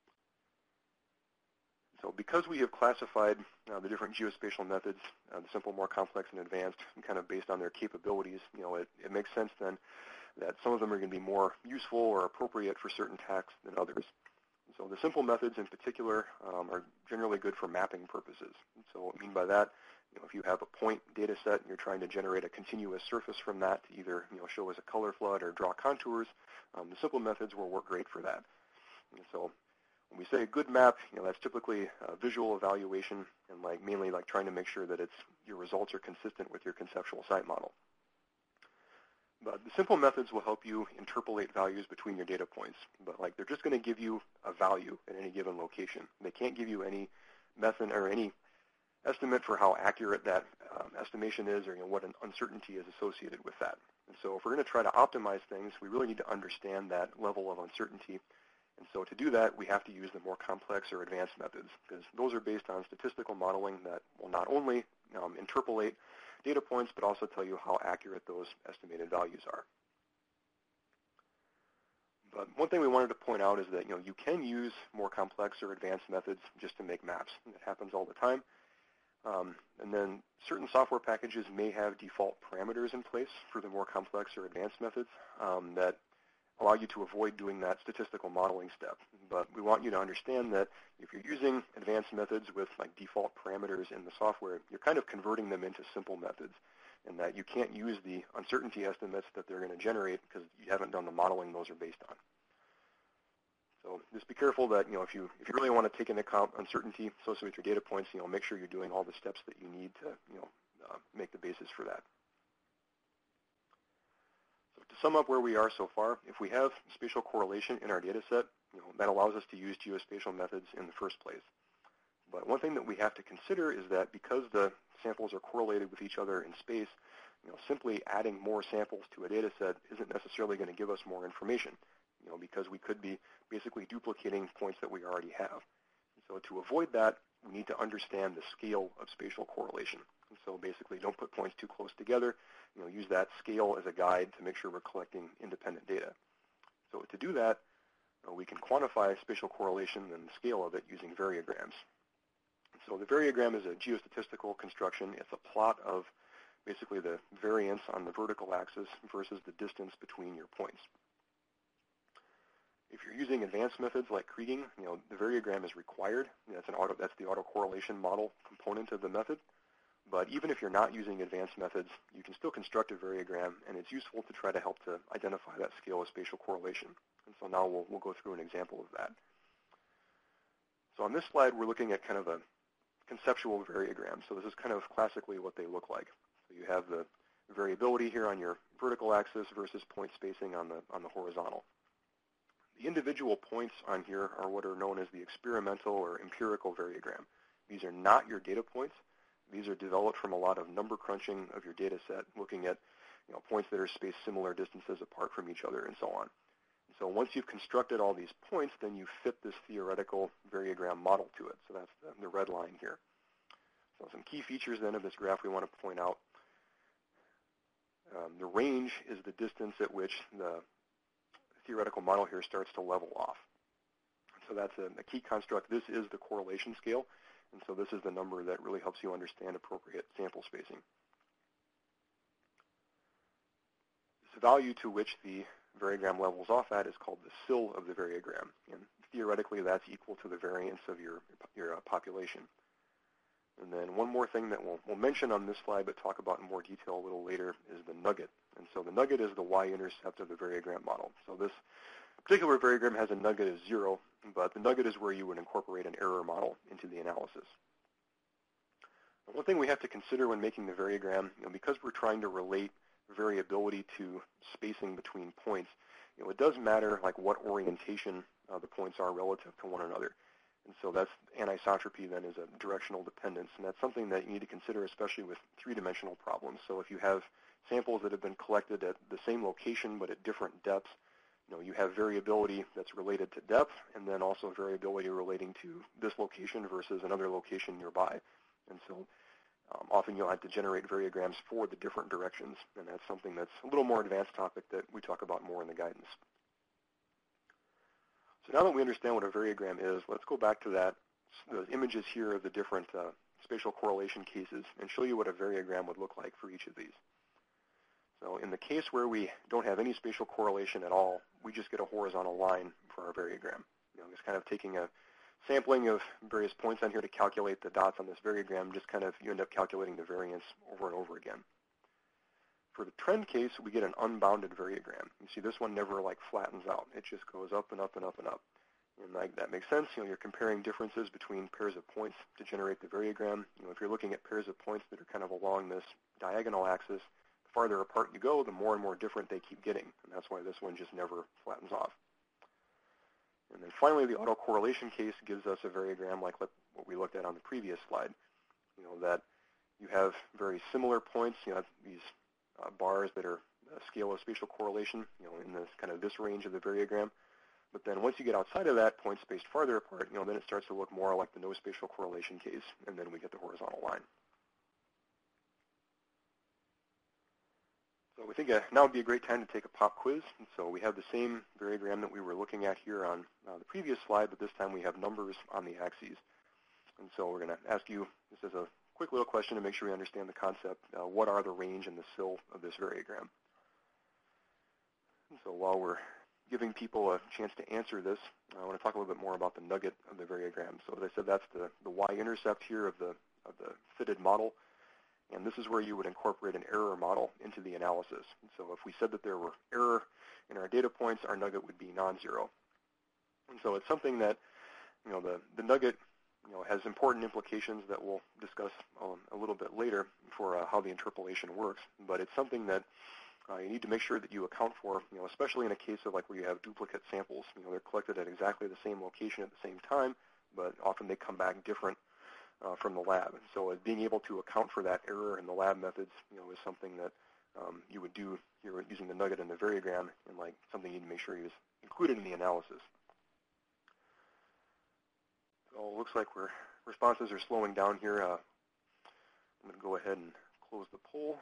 So because we have classified uh, the different geospatial methods, uh, the simple, more complex, and advanced, and kind of based on their capabilities, you know, it, it makes sense then that some of them are going to be more useful or appropriate for certain tasks than others. And so the simple methods in particular um, are generally good for mapping purposes. And so what I mean by that, you know, if you have a point data set and you're trying to generate a continuous surface from that to either, you know, show as a color flood or draw contours, um, the simple methods will work great for that. And so when we say a good map, you know, that's typically a visual evaluation and like mainly like trying to make sure that it's your results are consistent with your conceptual site model. But the simple methods will help you interpolate values between your data points. But like they're just going to give you a value at any given location. They can't give you any method or any estimate for how accurate that um, estimation is, or you know, what an uncertainty is associated with that. And so if we're going to try to optimize things, we really need to understand that level of uncertainty. And so to do that, we have to use the more complex or advanced methods, because those are based on statistical modeling that will not only um, interpolate data points, but also tell you how accurate those estimated values are. But one thing we wanted to point out is that, you know, you can use more complex or advanced methods just to make maps. It happens all the time. Um, and then certain software packages may have default parameters in place for the more complex or advanced methods um, that allow you to avoid doing that statistical modeling step. But we want you to understand that if you're using advanced methods with like default parameters in the software, you're kind of converting them into simple methods, and that you can't use the uncertainty estimates that they're going to generate because you haven't done the modeling those are based on. So just be careful that, you know, if you if you really want to take into account uncertainty associated with your data points, you know, make sure you're doing all the steps that you need to, you know, uh, make the basis for that. to sum up where we are so far, if we have spatial correlation in our data set, you know, that allows us to use geospatial methods in the first place. But one thing that we have to consider is that because the samples are correlated with each other in space, you know, simply adding more samples to a data set isn't necessarily going to give us more information, you know, because we could be basically duplicating points that we already have. And so to avoid that, we need to understand the scale of spatial correlation. And so basically don't put points too close together. You know, use that scale as a guide to make sure we're collecting independent data. So to do that, uh, we can quantify spatial correlation and the scale of it using variograms. So the variogram is a geostatistical construction. It's a plot of basically the variance on the vertical axis versus the distance between your points. If you're using advanced methods like kriging, you know, the variogram is required. That's an auto, that's the autocorrelation model component of the method. But even if you're not using advanced methods, you can still construct a variogram, and it's useful to try to help to identify that scale of spatial correlation. And so now we'll, we'll go through an example of that. So on this slide, we're looking at kind of a conceptual variogram. So this is kind of classically what they look like. So you have the variability here on your vertical axis versus point spacing on the, on the horizontal. The individual points on here are what are known as the experimental or empirical variogram. These are not your data points. These are developed from a lot of number crunching of your data set, looking at, you know, points that are spaced similar distances apart from each other and so on. And so once you've constructed all these points, then you fit this theoretical variogram model to it. So that's the, the red line here. So some key features then of this graph we want to point out. Um, the range is the distance at which the theoretical model here starts to level off. So that's a, a key construct. This is the correlation scale, and so this is the number that really helps you understand appropriate sample spacing. This value to which the variogram levels off at is called the S I L of the variogram, and theoretically that's equal to the variance of your, your uh, population. And then one more thing that we'll, we'll mention on this slide but talk about in more detail a little later is the nugget. And so the nugget is the y-intercept of the variogram model. So this particular variogram has a nugget of zero, but the nugget is where you would incorporate an error model into the analysis. And one thing we have to consider when making the variogram, you know, because we're trying to relate variability to spacing between points, you know, it does matter like what orientation uh, the points are relative to one another. And so that's anisotropy then is a directional dependence, and that's something that you need to consider especially with three-dimensional problems. So if you have samples that have been collected at the same location but at different depths, you know, you have variability that's related to depth, and then also variability relating to this location versus another location nearby. And so um, often you'll have to generate variograms for the different directions, and that's something that's a little more advanced topic that we talk about more in the guidance. So now that we understand what a variogram is, let's go back to that, those images here of the different uh, spatial correlation cases and show you what a variogram would look like for each of these. So in the case where we don't have any spatial correlation at all, we just get a horizontal line for our variogram. You know, just kind of taking a sampling of various points on here to calculate the dots on this variogram, just kind of you end up calculating the variance over and over again. For the trend case, we get an unbounded variogram. You see this one never like flattens out. It just goes up and up and up and up. And like, that makes sense. You know, you're comparing differences between pairs of points to generate the variogram. You know, if you're looking at pairs of points that are kind of along this diagonal axis, the farther apart you go, the more and more different they keep getting. And that's why this one just never flattens off. And then finally, the autocorrelation case gives us a variogram like what we looked at on the previous slide. You know, that you have very similar points. You know, these Uh, bars that are a scale of spatial correlation, you know, in this kind of this range of the variogram. But then once you get outside of that, points spaced farther apart, you know, then it starts to look more like the no spatial correlation case, and then we get the horizontal line. So we think uh, now would be a great time to take a pop quiz. And so we have the same variogram that we were looking at here on uh, the previous slide, but this time we have numbers on the axes. And so we're going to ask you, this is a quick little question to make sure we understand the concept. Uh, what are the range and the S I L of this variogram? And so while we're giving people a chance to answer this, I want to talk a little bit more about the nugget of the variogram. So as I said, that's the, the y-intercept here of the, of the fitted model. And this is where you would incorporate an error model into the analysis. And so if we said that there were error in our data points, our nugget would be non-zero. And so it's something that, you know, the, the nugget you know, has important implications that we'll discuss um, a little bit later for uh, how the interpolation works. But it's something that Uh, you need to make sure that you account for, you know, especially in a case of like where you have duplicate samples. You know, they're collected at exactly the same location at the same time, but often they come back different uh, from the lab. And so uh, being able to account for that error in the lab methods, you know, is something that um, you would do here using the nugget and the variogram, and like something you need to make sure is included in the analysis. So it looks like we're responses are slowing down here. Uh, I'm going to go ahead and close the poll.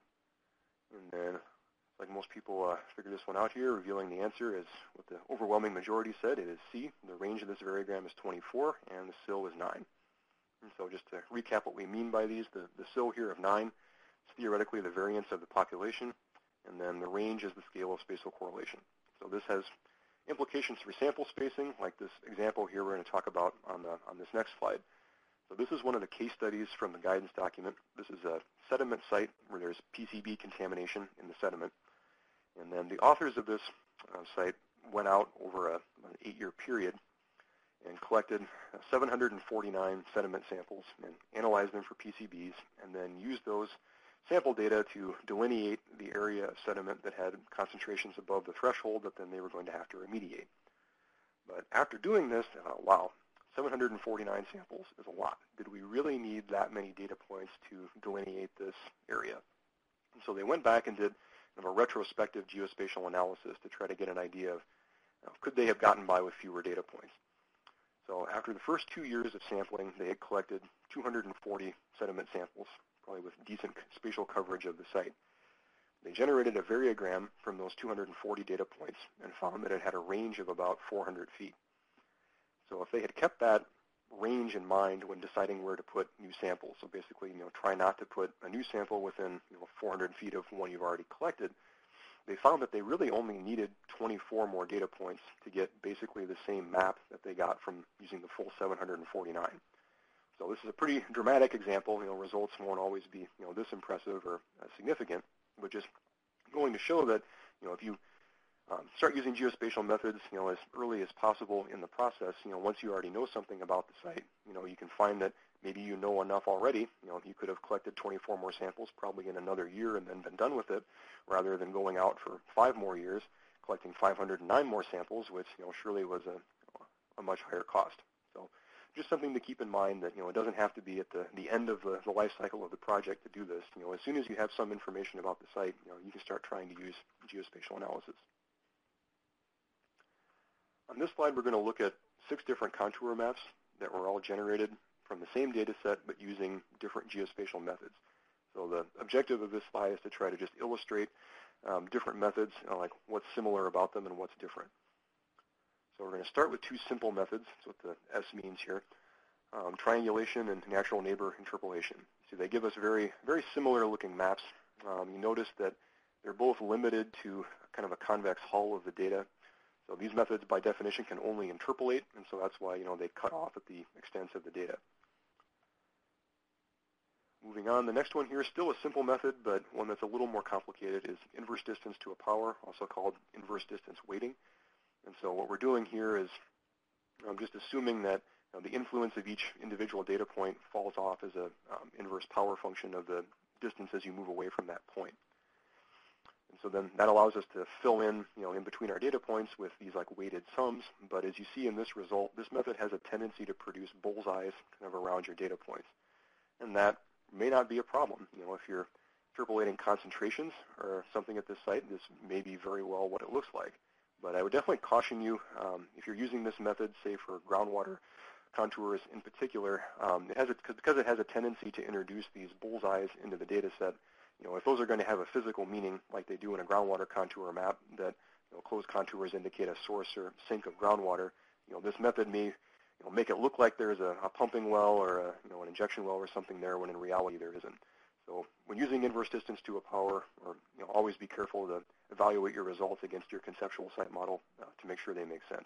And then, like most people uh, figure this one out here, revealing the answer is what the overwhelming majority said. It is C. The range of this variogram is twenty-four, and the S I L is nine. And so just to recap what we mean by these, the, the S I L here of nine is theoretically the variance of the population, and then the range is the scale of spatial correlation. So this has implications for sample spacing, like this example here we're going to talk about on, the, on this next slide. So this is one of the case studies from the guidance document. This is a sediment site where there's P C B contamination in the sediment. And then the authors of this uh, site went out over a, an eight-year period and collected uh, seven hundred forty-nine sediment samples and analyzed them for P C Bs, and then used those sample data to delineate the area of sediment that had concentrations above the threshold that then they were going to have to remediate. But after doing this, uh, wow, seven hundred forty-nine samples is a lot. Did we really need that many data points to delineate this area? And so they went back and did kind of a retrospective geospatial analysis to try to get an idea of, you know, could they have gotten by with fewer data points. So after the first two years of sampling, they had collected two hundred forty sediment samples, probably with decent spatial coverage of the site. They generated a variogram from those two hundred forty data points and found that it had a range of about four hundred feet. So if they had kept that range in mind when deciding where to put new samples, so basically, you know, try not to put a new sample within, you know, four hundred feet of one you've already collected, they found that they really only needed twenty-four more data points to get basically the same map that they got from using the full seven hundred forty-nine. So this is a pretty dramatic example. You know, results won't always be, you know, this impressive or uh, significant, but just going to show that, you know, if you Um, start using geospatial methods, you know, as early as possible in the process. You know, once you already know something about the site, you know, you can find that maybe you know enough already. You know, you could have collected twenty-four more samples probably in another year and then been done with it, rather than going out for five more years, collecting five hundred nine more samples, which, you know, surely was a, a much higher cost. So just something to keep in mind that, you know, it doesn't have to be at the, the end of the, the life cycle of the project to do this. You know, as soon as you have some information about the site, you know, you can start trying to use geospatial analysis. On this slide, we're going to look at six different contour maps that were all generated from the same data set but using different geospatial methods. So the objective of this slide is to try to just illustrate um, different methods, you know, like what's similar about them and what's different. So we're going to start with two simple methods. That's what the S means here, um, triangulation and natural neighbor interpolation. So they give us very, very similar looking maps. Um, you notice that they're both limited to kind of a convex hull of the data. So these methods, by definition, can only interpolate, and so that's why, you know, they cut off at the extent of the data. Moving on, the next one here is still a simple method, but one that's a little more complicated is inverse distance to a power, also called inverse distance weighting. And so what we're doing here is um, just assuming that, you know, the influence of each individual data point falls off as a um, inverse power function of the distance as you move away from that point. And so then that allows us to fill in, you know, in between our data points with these like weighted sums. But as you see in this result, this method has a tendency to produce bullseyes kind of around your data points. And that may not be a problem. You know, if you're interpolating concentrations or something at this site, this may be very well what it looks like. But I would definitely caution you, um, if you're using this method, say for groundwater contours in particular, um, it has a, because it has a tendency to introduce these bullseyes into the data set. You know, if those are going to have a physical meaning like they do in a groundwater contour map, that, you know, closed contours indicate a source or sink of groundwater, you know, this method may, you know, make it look like there's a, a pumping well or a, you know, an injection well or something there when in reality there isn't. So when using inverse distance to a power, or, you know, always be careful to evaluate your results against your conceptual site model uh, to make sure they make sense.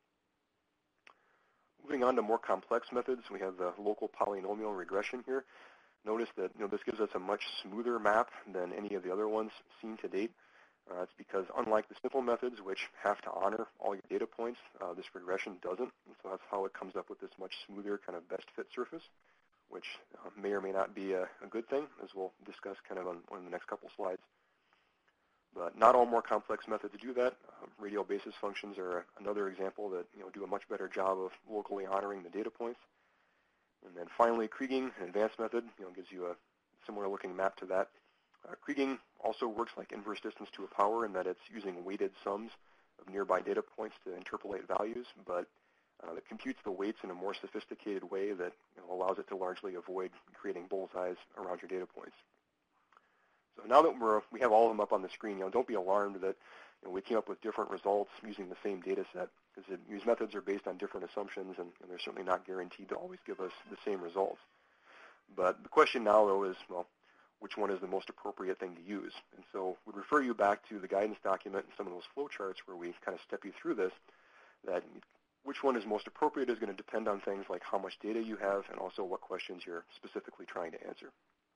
Moving on to more complex methods, we have the local polynomial regression here. Notice that, you know, this gives us a much smoother map than any of the other ones seen to date. Uh, it's because unlike the simple methods, which have to honor all your data points, uh, this regression doesn't. And so that's how it comes up with this much smoother kind of best fit surface, which uh, may or may not be a, a good thing, as we'll discuss kind of on, on the next couple slides. But not all more complex methods do that. Uh, radial basis functions are another example that you know do a much better job of locally honoring the data points. And then finally, Kriging, an advanced method, you know, gives you a similar looking map to that. Uh, Kriging also works like inverse distance to a power in that it's using weighted sums of nearby data points to interpolate values, but uh, it computes the weights in a more sophisticated way that you know, allows it to largely avoid creating bullseyes around your data points. So now that we're, we have all of them up on the screen, you know, don't be alarmed that you know, we came up with different results using the same data set, because these methods are based on different assumptions, and, and they're certainly not guaranteed to always give us the same results. But the question now, though, is, well, which one is the most appropriate thing to use? And so we'd refer you back to the guidance document and some of those flowcharts where we kind of step you through this, that which one is most appropriate is going to depend on things like how much data you have and also what questions you're specifically trying to answer.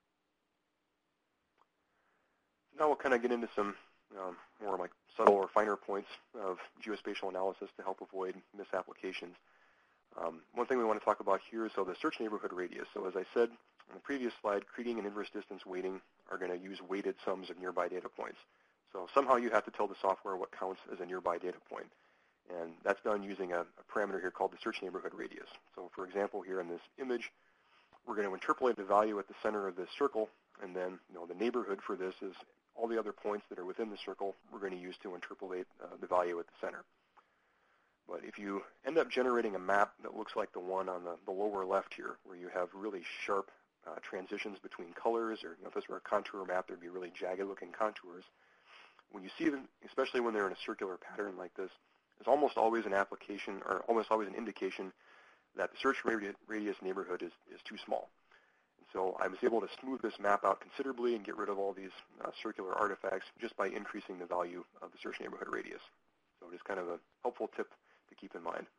Now we'll kind of get into some um, more like subtle or finer points of geospatial analysis to help avoid misapplications. Um, one thing we want to talk about here is so the search neighborhood radius. So as I said on the previous slide, Kriging and inverse distance weighting are going to use weighted sums of nearby data points. So somehow you have to tell the software what counts as a nearby data point. And that's done using a, a parameter here called the search neighborhood radius. So for example, here in this image, we're going to interpolate the value at the center of this circle, and then you know the neighborhood for this is all the other points that are within the circle we're going to use to interpolate uh, the value at the center. But if you end up generating a map that looks like the one on the, the lower left here, where you have really sharp uh, transitions between colors, or you know, if this were a contour map, there'd be really jagged-looking contours. When you see them, especially when they're in a circular pattern like this, there's almost always an application, or almost always an indication that the search radius neighborhood is, is too small. So I was able to smooth this map out considerably and get rid of all these uh, circular artifacts just by increasing the value of the search neighborhood radius. So just kind of a helpful tip to keep in mind.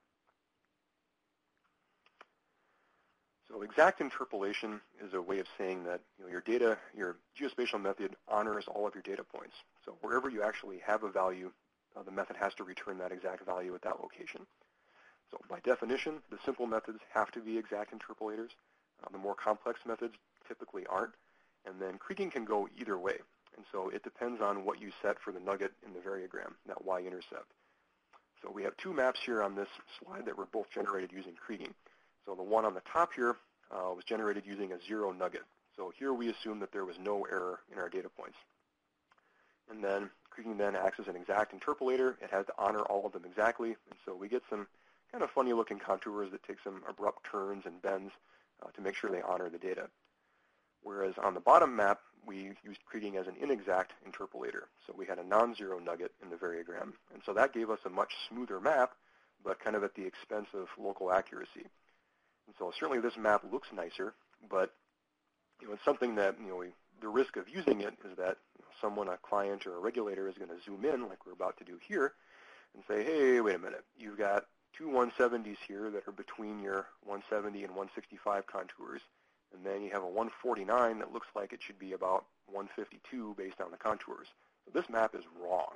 So exact interpolation is a way of saying that you know, your data, your geospatial method honors all of your data points. So wherever you actually have a value, uh, the method has to return that exact value at that location. So by definition, the simple methods have to be exact interpolators. Uh, the more complex methods typically aren't. And then Kriging can go either way. And so it depends on what you set for the nugget in the variogram, that y-intercept. So we have two maps here on this slide that were both generated using Kriging. So the one on the top here uh, was generated using a zero nugget. So here we assume that there was no error in our data points. And then Kriging then acts as an exact interpolator. It has to honor all of them exactly. And so we get some kind of funny looking contours that take some abrupt turns and bends Uh, to make sure they honor the data. Whereas on the bottom map, we used Kriging as an inexact interpolator. So we had a non-zero nugget in the variogram. And so that gave us a much smoother map, but kind of at the expense of local accuracy. And so certainly this map looks nicer, but you know, it's something that you know, we, the risk of using it is that you know, someone, a client or a regulator, is going to zoom in, like we're about to do here, and say, hey, wait a minute, you've got two one seventies here that are between your one seventy and one sixty-five contours, and then you have a one forty-nine that looks like it should be about one fifty-two based on the contours. So this map is wrong.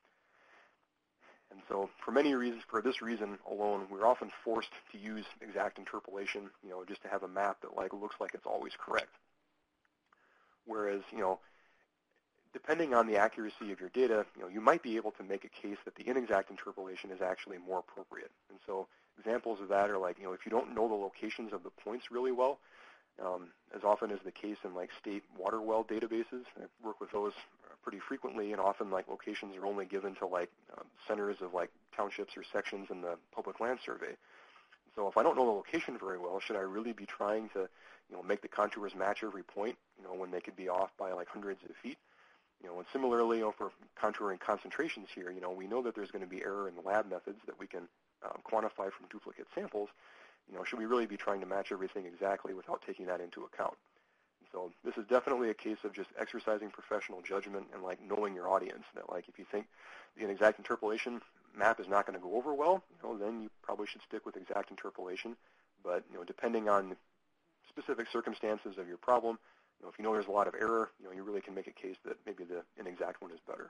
And so for many reasons, for this reason alone, we're often forced to use exact interpolation, you know, just to have a map that like looks like it's always correct. Whereas, you know, depending on the accuracy of your data, you know, you might be able to make a case that the inexact interpolation is actually more appropriate. And so examples of that are like, you know, if you don't know the locations of the points really well, um, as often is the case in like state water well databases, I work with those pretty frequently, and often like locations are only given to like uh, centers of like townships or sections in the public land survey. So if I don't know the location very well, should I really be trying to, you know, make the contours match every point, you know, when they could be off by like hundreds of feet? You know, and similarly, you know, for contouring concentrations here, you know, we know that there's going to be error in the lab methods that we can um, quantify from duplicate samples. You know, should we really be trying to match everything exactly without taking that into account? And so this is definitely a case of just exercising professional judgment and like knowing your audience. That like if you think the inexact interpolation map is not going to go over well, you know, then you probably should stick with exact interpolation. But you know, depending on specific circumstances of your problem, you know, if you know there's a lot of error, you know, you really can make a case that maybe the inexact one is better.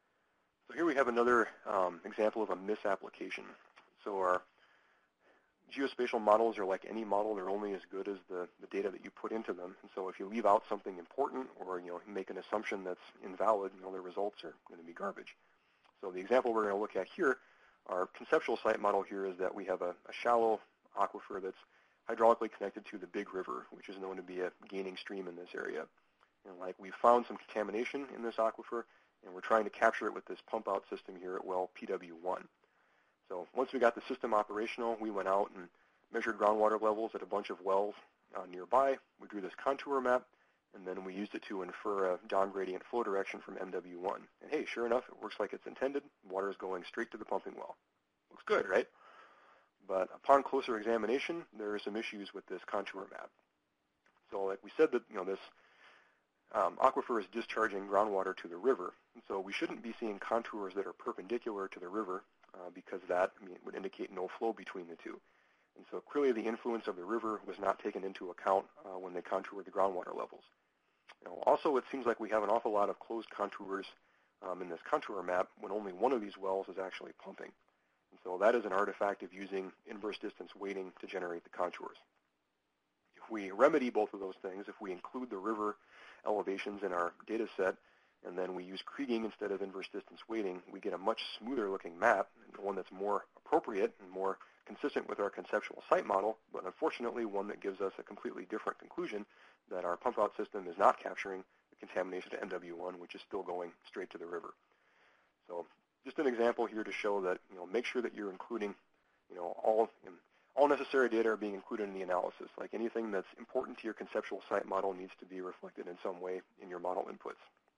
So here we have another um, example of a misapplication. So our geospatial models are like any model. They're only as good as the, the data that you put into them. And so if you leave out something important or, you know, make an assumption that's invalid, you know, the results are going to be garbage. So the example we're going to look at here, our conceptual site model here is that we have a, a shallow aquifer that's hydraulically connected to the big river, which is known to be a gaining stream in this area. And like we've found some contamination in this aquifer, and we're trying to capture it with this pump out system here at well P W one. So once we got the system operational, we went out and measured groundwater levels at a bunch of wells uh, nearby. We drew this contour map, and then we used it to infer a down gradient flow direction from M W one. And hey, sure enough, it works like it's intended. Water is going straight to the pumping well. Looks good, right? But upon closer examination, there are some issues with this contour map. So like we said that, you know, this um, aquifer is discharging groundwater to the river. And so we shouldn't be seeing contours that are perpendicular to the river uh, because that I mean, would indicate no flow between the two. And so clearly the influence of the river was not taken into account uh, when they contoured the groundwater levels. You know, also, it seems like we have an awful lot of closed contours um, in this contour map when only one of these wells is actually pumping. And so that is an artifact of using inverse distance weighting to generate the contours. If we remedy both of those things, if we include the river elevations in our data set, and then we use kriging instead of inverse distance weighting, we get a much smoother looking map, and one that's more appropriate and more consistent with our conceptual site model, but unfortunately one that gives us a completely different conclusion that our pump out system is not capturing the contamination to M W one, which is still going straight to the river. So just an example here to show that, you know, make sure that you're including, you know, all, all necessary data are being included in the analysis. Like anything that's important to your conceptual site model needs to be reflected in some way in your model inputs.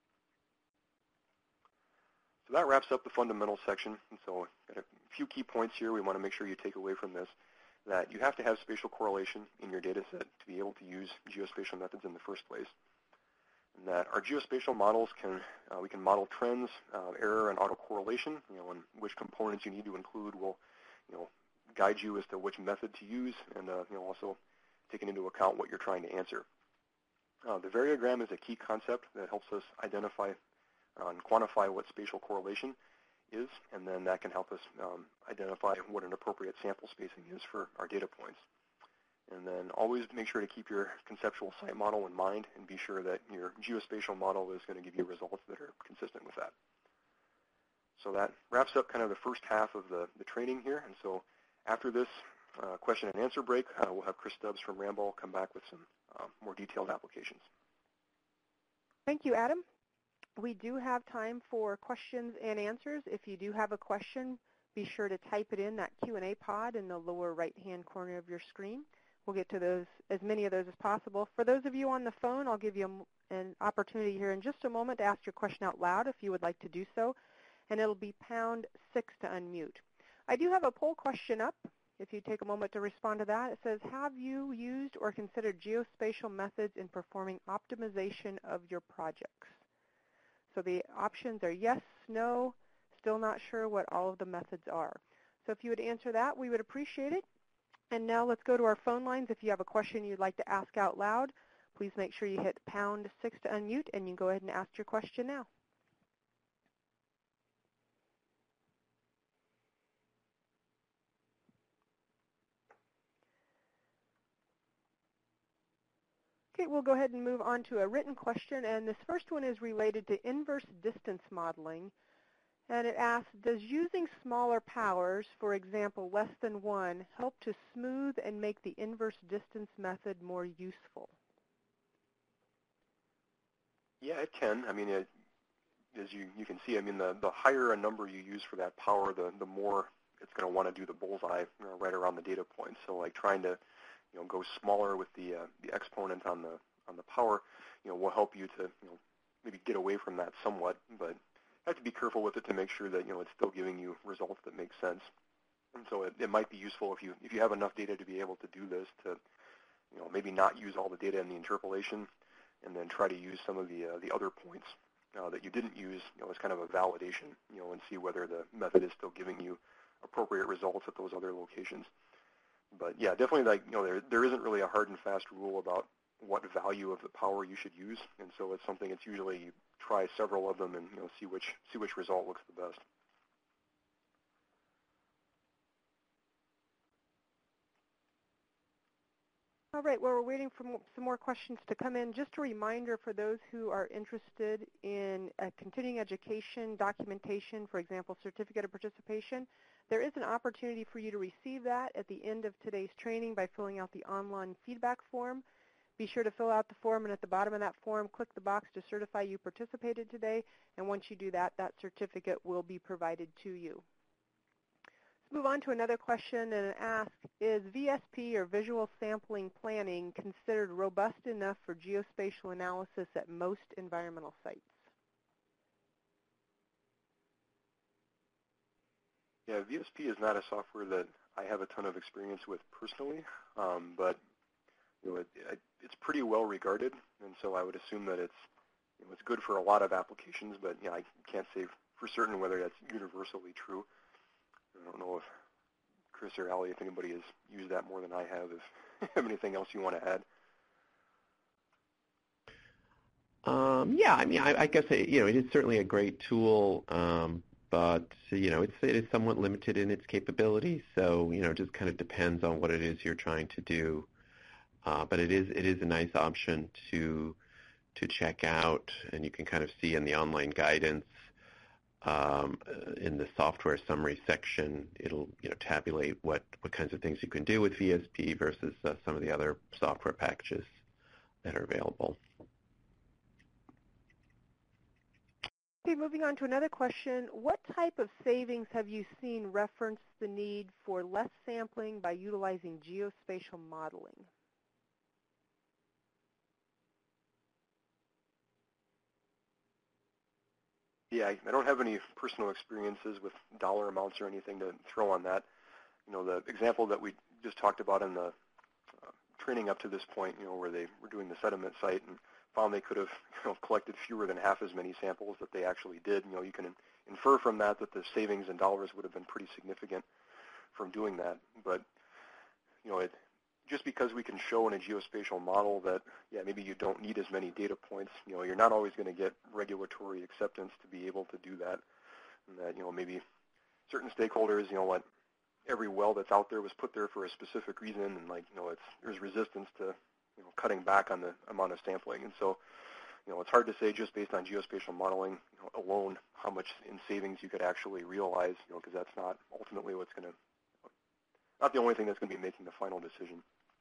So that wraps up the fundamental section. And so got a few key points here we want to make sure you take away from this, that you have to have spatial correlation in your data set to be able to use geospatial methods in the first place. And that our geospatial models can, uh, we can model trends, uh, error, and autocorrelation, you know, and which components you need to include will, you know, guide you as to which method to use, and, uh, you know, also taking into account what you're trying to answer. Uh, the variogram is a key concept that helps us identify uh, and quantify what spatial correlation is, and then that can help us um, identify what an appropriate sample spacing is for our data points. And then always make sure to keep your conceptual site model in mind and be sure that your geospatial model is going to give you results that are consistent with that. So that wraps up kind of the first half of the, the training here. And so after this uh, question and answer break, uh, we'll have Chris Stubbs from Ramboll come back with some uh, more detailed applications. Thank you, Adam. We do have time for questions and answers. If you do have a question, be sure to type it in that Q and A pod in the lower right-hand corner of your screen. We'll get to those, as many of those as possible. For those of you on the phone, I'll give you a, an opportunity here in just a moment to ask your question out loud if you would like to do so, and it'll be pound six to unmute. I do have a poll question up. If you take a moment to respond to that, it says, have you used or considered geospatial methods in performing optimization of your projects? So the options are yes, no, still not sure what all of the methods are. So if you would answer that, we would appreciate it. And now let's go to our phone lines. If you have a question you'd like to ask out loud, please make sure you hit pound six to unmute, and you can go ahead and ask your question now. Okay, we'll go ahead and move on to a written question, and this first one is related to inverse distance modeling. And it asks, does using smaller powers, for example, less than one, help to smooth and make the inverse distance method more useful? Yeah, it can. I mean, it, as you, you can see, I mean, the, the higher a number you use for that power, the, the more it's going to want to do the bullseye, you know, right around the data point. So like trying to, you know, go smaller with the, uh, the exponent on the, on the power, you know, will help you to, you know, maybe get away from that somewhat, but have to be careful with it to make sure that, you know, it's still giving you results that make sense. And so it, it might be useful if you if you have enough data to be able to do this, to, you know, maybe not use all the data in the interpolation, and then try to use some of the uh, the other points uh, that you didn't use, you know, as kind of a validation, you know, and see whether the method is still giving you appropriate results at those other locations. But yeah, definitely, like, you know, there there isn't really a hard and fast rule about what value of the power you should use, and so it's something it's usually you try several of them and, you know, see which see which result looks the best. All right, well, we're waiting for some more questions to come in. Just a reminder for those who are interested in uh, continuing education documentation, for example, certificate of participation, there is an opportunity for you to receive that at the end of today's training by filling out the online feedback form. Be sure to fill out the form, and at the bottom of that form, click the box to certify you participated today, and once you do that, that certificate will be provided to you. Let's move on to another question and ask, is V S P or visual sampling planning considered robust enough for geospatial analysis at most environmental sites? Yeah, V S P is not a software that I have a ton of experience with personally, um, but you know, it, it, it's pretty well regarded, and so I would assume that it's you know, it's good for a lot of applications, but yeah, I can't say for certain whether that's universally true. I don't know if Chris or Ali, if anybody has used that more than I have, if you have anything else you want to add. Um, yeah, I mean, I, I guess it, you know it is certainly a great tool, um, but you know it's it is somewhat limited in its capabilities. So you know, it just kind of depends on what it is you're trying to do. Uh, but it is it is a nice option to to check out, and you can kind of see in the online guidance um, in the software summary section. It'll you know tabulate what what kinds of things you can do with V S P versus uh, some of the other software packages that are available. Okay, moving on to another question. What type of savings have you seen reference the need for less sampling by utilizing geospatial modeling? Yeah, I, I don't have any personal experiences with dollar amounts or anything to throw on that. You know, the example that we just talked about in the uh, training up to this point, you know, where they were doing the sediment site and found they could have you know, collected fewer than half as many samples that they actually did. You know, you can infer from that that the savings in dollars would have been pretty significant from doing that. But, you know, it, just because we can show in a geospatial model that, yeah, maybe you don't need as many data points, you know, you're not always going to get regulatory acceptance to be able to do that. And that, you know, maybe certain stakeholders, you know, what, every well that's out there was put there for a specific reason, and like, you know, it's there's resistance to, you know, cutting back on the amount of sampling. And so, you know, it's hard to say just based on geospatial modeling you know, alone how much in savings you could actually realize, you know, because that's not ultimately what's going to, not the only thing that's going to be making the final decision.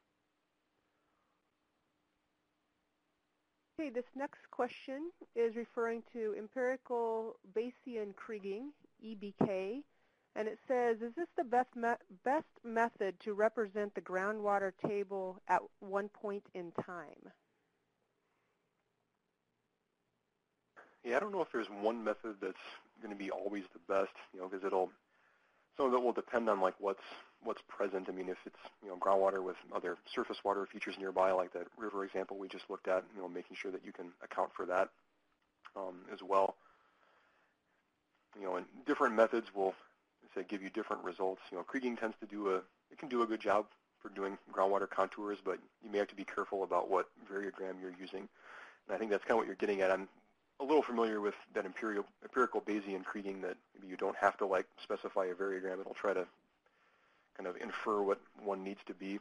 Okay, this next question is referring to empirical Bayesian kriging, E B K, and it says, is this the best, me best method to represent the groundwater table at one point in time? Yeah, I don't know if there's one method that's going to be always the best, you know, because it'll, some of it will depend on like what's what's present. I mean, if it's you know groundwater with other surface water features nearby, like that river example we just looked at, you know, making sure that you can account for that um, as well. You know, and different methods will say give you different results. You know, kriging tends to do a it can do a good job for doing groundwater contours, but you may have to be careful about what variogram you're using. And I think that's kind of what you're getting at. I'm a little familiar with that empirical, empirical Bayesian kriging that maybe you don't have to like specify a variogram. It'll try to kind of infer what one needs to be.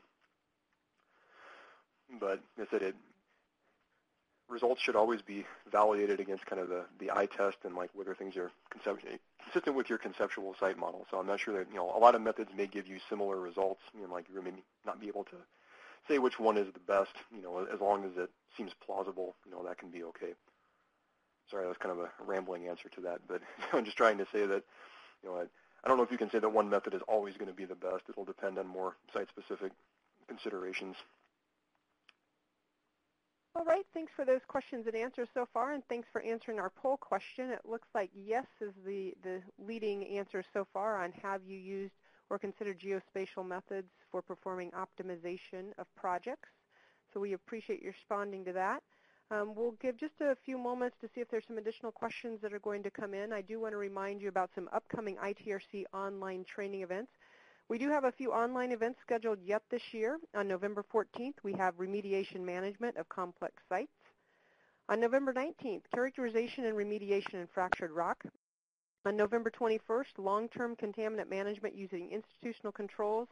But as I said, it, results should always be validated against kind of the, the eye test and like whether things are consistent with your conceptual site model. So I'm not sure that, you know, a lot of methods may give you similar results, you know, like you may not be able to say which one is the best, you know, as long as it seems plausible, you know, that can be okay. Sorry, that was kind of a rambling answer to that, but I'm just trying to say that, you know, I, I don't know if you can say that one method is always going to be the best. It'll depend on more site-specific considerations. All right, thanks for those questions and answers so far, and thanks for answering our poll question. It looks like yes is the, the leading answer so far on have you used or considered geospatial methods for performing optimization of projects. So we appreciate you responding to that. Um, we'll give just a few moments to see if there's some additional questions that are going to come in. I do want to remind you about some upcoming I T R C online training events. We do have a few online events scheduled yet this year. On November fourteenth, we have remediation management of complex sites. On November nineteenth, characterization and remediation in fractured rock. On November twenty-first, long-term contaminant management using institutional controls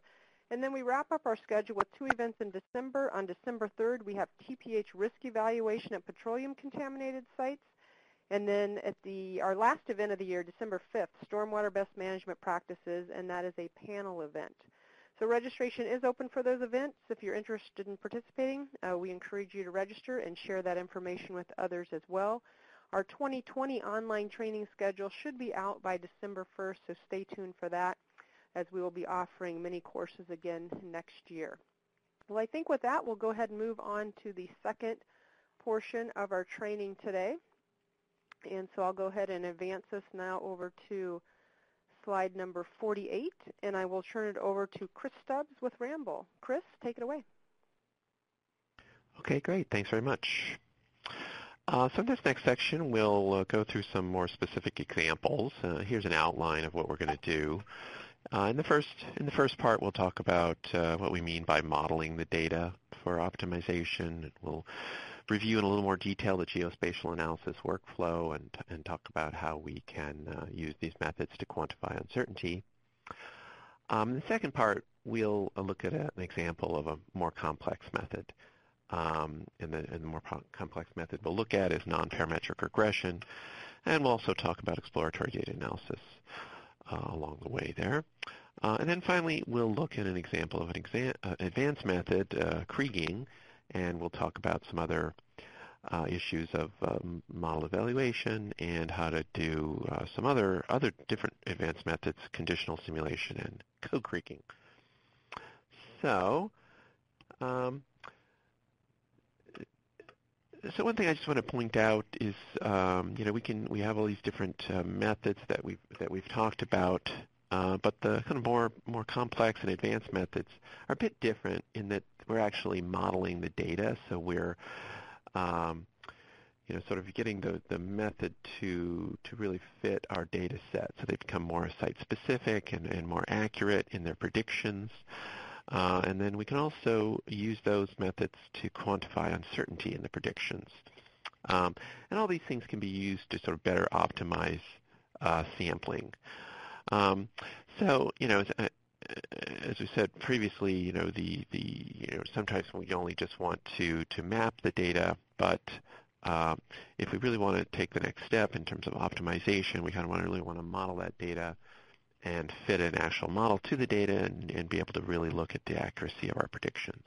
And then we wrap up our schedule with two events in December. On December third, we have T P H risk evaluation at petroleum contaminated sites. And then at the our last event of the year, December fifth, stormwater best management practices, and that is a panel event. So registration is open for those events. If you're interested in participating, uh, we encourage you to register and share that information with others as well. Our twenty twenty online training schedule should be out by December first, so stay tuned for that, as we will be offering many courses again next year. Well, I think with that, we'll go ahead and move on to the second portion of our training today. And so I'll go ahead and advance us now over to slide number forty-eight, and I will turn it over to Chris Stubbs with Ramble. Chris, take it away. Okay, great. Thanks very much. Uh, so in this next section, we'll uh, go through some more specific examples. Uh, here's an outline of what we're going to do. Uh, in the first in the first part, we'll talk about uh, what we mean by modeling the data for optimization. We'll review in a little more detail the geospatial analysis workflow and, and talk about how we can uh, use these methods to quantify uncertainty. Um, in the second part, we'll uh, look at a, an example of a more complex method. Um, and, the, and the more complex method we'll look at is non-parametric regression, and we'll also talk about exploratory data analysis uh, along the way there. Uh, and then finally, we'll look at an example of an exa uh, advanced method, uh, kriging, and we'll talk about some other uh, issues of um, model evaluation and how to do uh, some other other different advanced methods, conditional simulation and co-kriging. So, um, so one thing I just want to point out is, um, you know, we can we have all these different uh, methods that we've that we've talked about. Uh, but the kind of more more complex and advanced methods are a bit different in that we're actually modeling the data. So we're, um, you know, sort of getting the, the method to to really fit our data set. So they become more site-specific and, and more accurate in their predictions. Uh, and then we can also use those methods to quantify uncertainty in the predictions. Um, and all these things can be used to sort of better optimize uh, sampling. Um, so, you know, as, as we said previously, you know, the, the, you know, sometimes we only just want to, to map the data, but um, if we really want to take the next step in terms of optimization, we kind of want to really want to model that data and fit an actual model to the data and, and be able to really look at the accuracy of our predictions.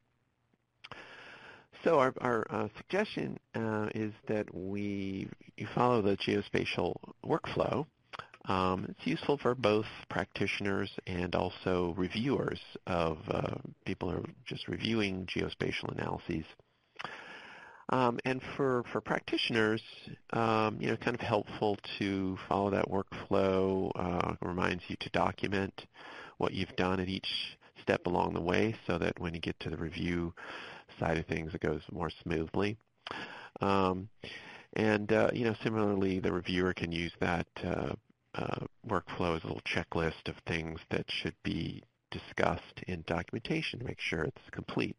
So our, our uh, suggestion uh, is that we you follow the geospatial workflow. Um, it's useful for both practitioners and also reviewers of uh, people who are just reviewing geospatial analyses. Um, and for, for practitioners, um, you know, kind of helpful to follow that workflow. Uh, reminds you to document what you've done at each step along the way so that when you get to the review side of things, it goes more smoothly. Um, and, uh, you know, similarly, the reviewer can use that uh, Uh, workflow is a little checklist of things that should be discussed in documentation to make sure it's complete.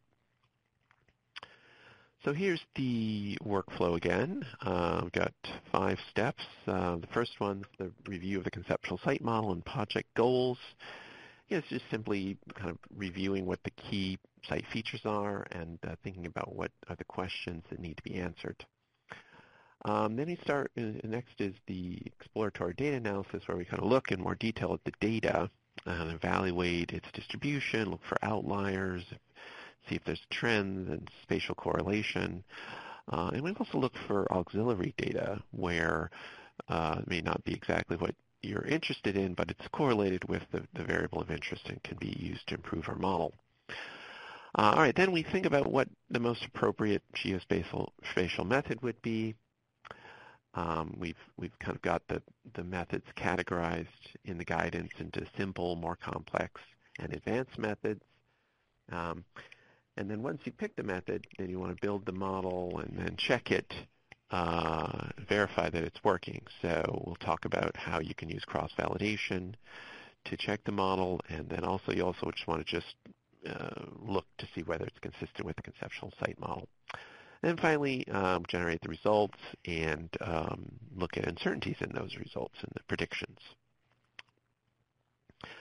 So here's the workflow again. Uh, we've got five steps. Uh, the first one is the review of the conceptual site model and project goals. Yeah, it's just simply kind of reviewing what the key site features are and uh, thinking about what are the questions that need to be answered. Um, then we start, uh, next is the exploratory data analysis, where we kind of look in more detail at the data and evaluate its distribution, look for outliers, see if there's trends and spatial correlation. Uh, and we also look for auxiliary data where uh, it may not be exactly what you're interested in, but it's correlated with the, the variable of interest and can be used to improve our model. Uh, all right, then we think about what the most appropriate geospatial spatial method would be. Um, we've we've kind of got the, the methods categorized in the guidance into simple, more complex, and advanced methods. Um, and then once you pick the method, then you want to build the model and then check it, uh, verify that it's working. So we'll talk about how you can use cross-validation to check the model, and then also you also just want to just uh, look to see whether it's consistent with the conceptual site model. And then finally, um, generate the results and um, look at uncertainties in those results and the predictions.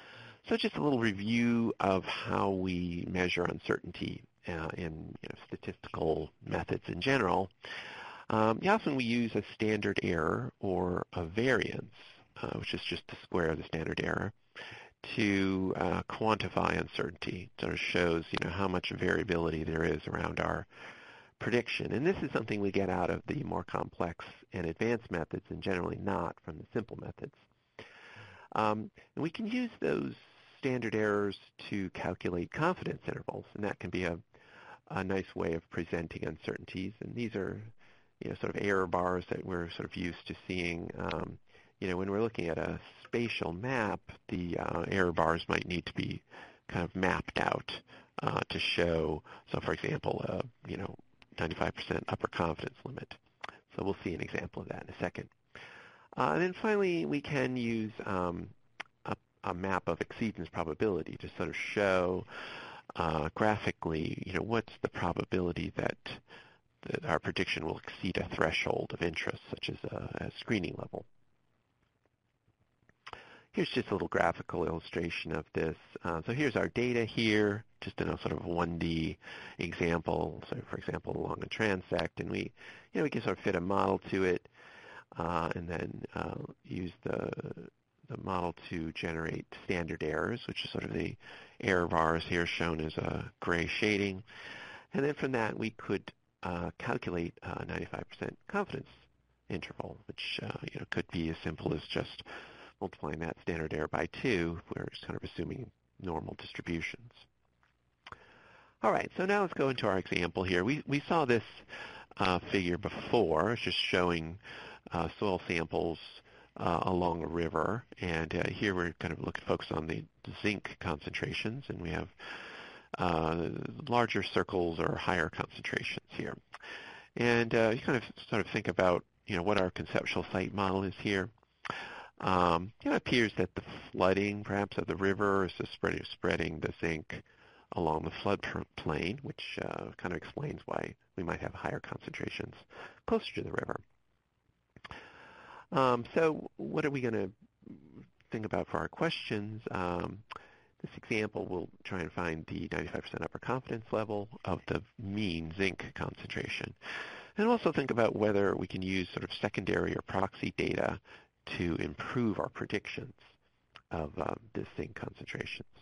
So just a little review of how we measure uncertainty uh, in you know, statistical methods in general. Um, often we use a standard error or a variance, uh, which is just the square of the standard error, to uh, quantify uncertainty. So it shows you know, how much variability there is around our prediction. And this is something we get out of the more complex and advanced methods and generally not from the simple methods. Um, and we can use those standard errors to calculate confidence intervals, and that can be a, a nice way of presenting uncertainties. And these are, you know, sort of error bars that we're sort of used to seeing. Um, you know, when we're looking at a spatial map, the uh, error bars might need to be kind of mapped out uh, to show. So, for example, uh, you know, ninety-five percent upper confidence limit. So we'll see an example of that in a second. Uh, and then finally, we can use um, a, a map of exceedance probability to sort of show uh, graphically, you know, what's the probability that, that our prediction will exceed a threshold of interest, such as a, a screening level. Here's just a little graphical illustration of this. Uh, so here's our data here, just in a sort of one D example. So for example, along a transect, and we, you know, we can sort of fit a model to it. Uh, and then uh, use the, the model to generate standard errors, which is sort of the error bars here shown as a gray shading. And then from that, we could uh, calculate a ninety-five percent confidence interval, which uh, you know, could be as simple as just multiplying that standard error by two. We're just kind of assuming normal distributions. All right, so now let's go into our example here. We, we saw this uh, figure before. It's just showing Uh, soil samples uh, along a river, and uh, here we're kind of looking focused on the zinc concentrations, and we have uh, larger circles or higher concentrations here. And uh, you kind of sort of think about you know what our conceptual site model is here. Um, you know, it appears that the flooding, perhaps, of the river is just spreading, spreading the zinc along the floodplain, which uh, kind of explains why we might have higher concentrations closer to the river. Um, so what are we going to think about for our questions? Um, this example will try and find the ninety-five percent upper confidence level of the mean zinc concentration. And also think about whether we can use sort of secondary or proxy data to improve our predictions of uh, the zinc concentrations.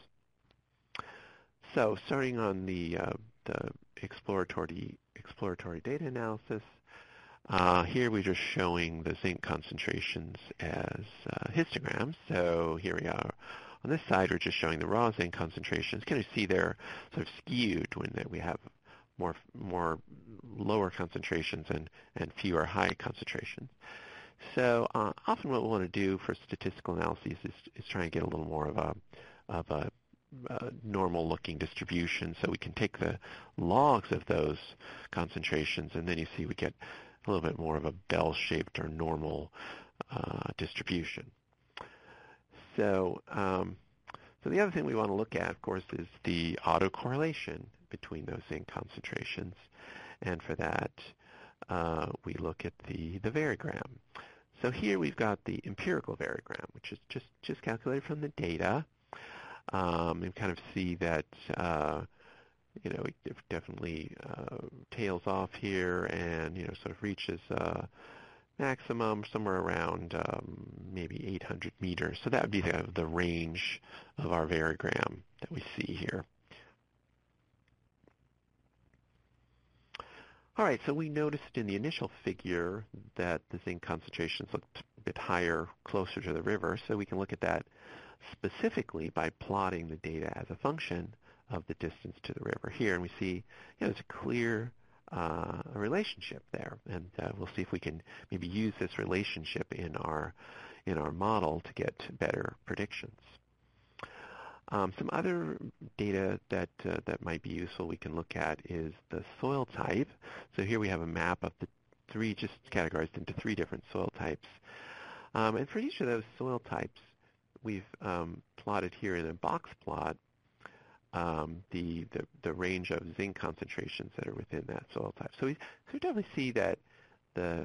So starting on the, uh, the exploratory, exploratory data analysis, Uh, here we're just showing the zinc concentrations as uh, histograms. So here we are. On this side, we're just showing the raw zinc concentrations. Can you see they're sort of skewed when we have more more lower concentrations and, and fewer high concentrations. So uh, often what we want to do for statistical analyses is, is try and get a little more of a of a Uh, normal-looking distribution, so we can take the logs of those concentrations, and then you see we get a little bit more of a bell-shaped or normal uh, distribution. So, um, so the other thing we want to look at, of course, is the autocorrelation between those zinc concentrations, and for that, uh, we look at the the variogram. So here we've got the empirical variogram, which is just just calculated from the data. Um, and kind of see that, uh, you know, it definitely uh, tails off here and, you know, sort of reaches uh, maximum somewhere around um, maybe eight hundred meters. So that would be the, the range of our variogram that we see here. All right, so we noticed in the initial figure that the zinc concentrations looked a bit higher closer to the river, so we can look at that specifically by plotting the data as a function of the distance to the river here. And we see you know, there's a clear uh, relationship there. And uh, we'll see if we can maybe use this relationship in our, in our model to get better predictions. Um, some other data that, uh, that might be useful we can look at is the soil type. So here we have a map of the three, just categorized into three different soil types. Um, and for each of those soil types, we've um, plotted here in a box plot um, the, the, the range of zinc concentrations that are within that soil type. So we, so we definitely see that the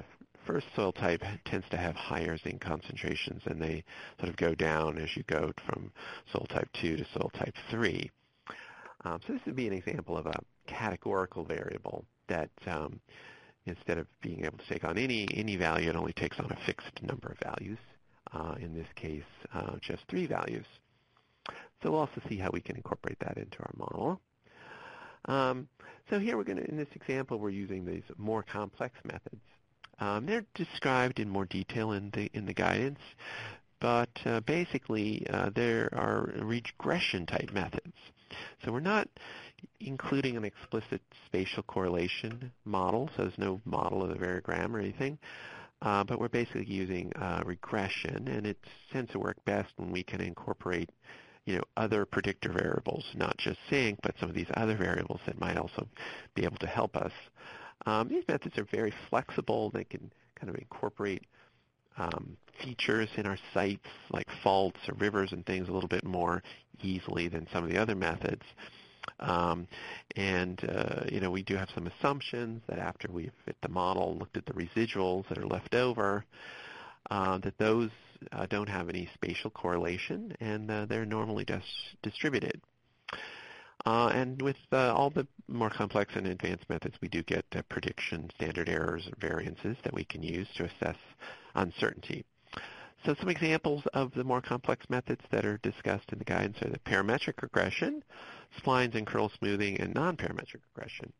first soil type tends to have higher zinc concentrations, and they sort of go down as you go from soil type two to soil type three. Um, so this would be an example of a categorical variable that um, instead of being able to take on any, any value, it only takes on a fixed number of values. Uh, in this case, uh, just three values. So we'll also see how we can incorporate that into our model. Um, so here we're going to, in this example, we're using these more complex methods. Um, they're described in more detail in the in the guidance, but uh, basically uh, there are regression type methods. So we're not including an explicit spatial correlation model, so there's no model of the variogram or anything. Uh, but we're basically using uh, regression, and it tends to work best when we can incorporate, you know, other predictor variables, not just zinc, but some of these other variables that might also be able to help us. Um, these methods are very flexible. They can kind of incorporate um, features in our sites like faults or rivers and things a little bit more easily than some of the other methods. Um, and, uh, you know, we do have some assumptions that after we've fit the model, looked at the residuals that are left over, uh, that those uh, don't have any spatial correlation, and uh, they're normally just distributed. Uh, and with uh, all the more complex and advanced methods, we do get uh, prediction, standard errors, and variances that we can use to assess uncertainty. So some examples of the more complex methods that are discussed in the guidance are the parametric regression, splines and kernel smoothing, and non-parametric regression.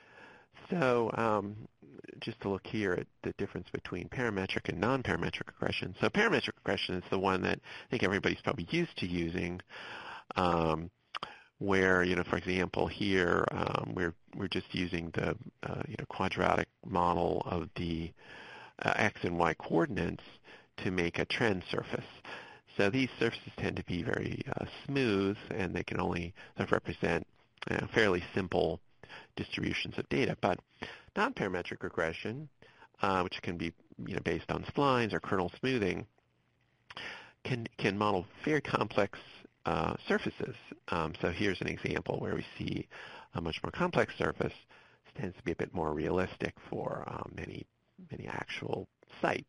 So um, just to look here at the difference between parametric and non-parametric regression. So parametric regression is the one that I think everybody's probably used to using, um, where, you know, for example, here um, we're we're just using the uh, you know quadratic model of the uh, x and y coordinates to make a trend surface. So these surfaces tend to be very uh, smooth, and they can only sort of represent uh, fairly simple distributions of data. But non-parametric regression, uh, which can be you know based on splines or kernel smoothing, can can model very complex uh, surfaces. Um, so here's an example where we see a much more complex surface. This tends to be a bit more realistic for um, many many actual sites.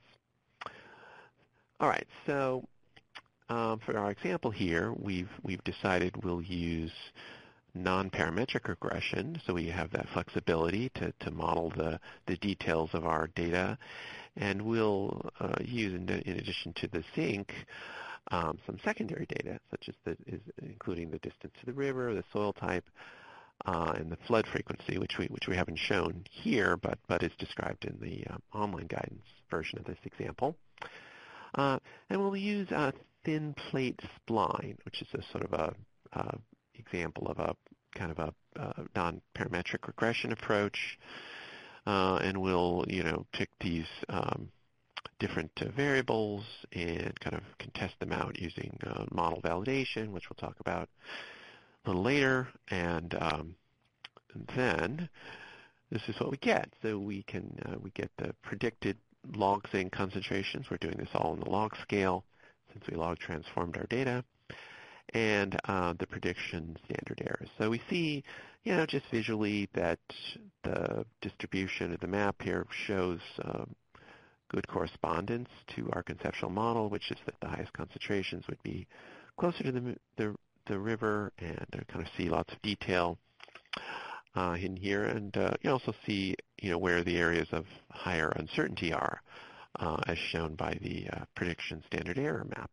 All right, so um, for our example here, we've we've decided we'll use non-parametric regression, so we have that flexibility to, to model the, the details of our data, and we'll uh, use, in, in addition to the zinc, um, some secondary data, such as the, is including the distance to the river, the soil type, uh, and the flood frequency, which we which we haven't shown here, but but is described in the um, online guidance version of this example. Uh, and we'll use a thin plate spline, which is a sort of a uh, example of a kind of a uh, non-parametric regression approach. Uh, and we'll, you know, pick these um, different uh, variables and kind of contest them out using uh, model validation, which we'll talk about a little later. And, um, and then this is what we get. So we can uh, we get the predicted log zinc concentrations. We're doing this all on the log scale since we log transformed our data, and uh, the prediction standard errors. So we see, you know, just visually that the distribution of the map here shows um, good correspondence to our conceptual model, which is that the highest concentrations would be closer to the the, the river, and uh, kind of see lots of detail Uh, in here, and uh, you also see, you know, where the areas of higher uncertainty are, uh, as shown by the uh, prediction standard error map.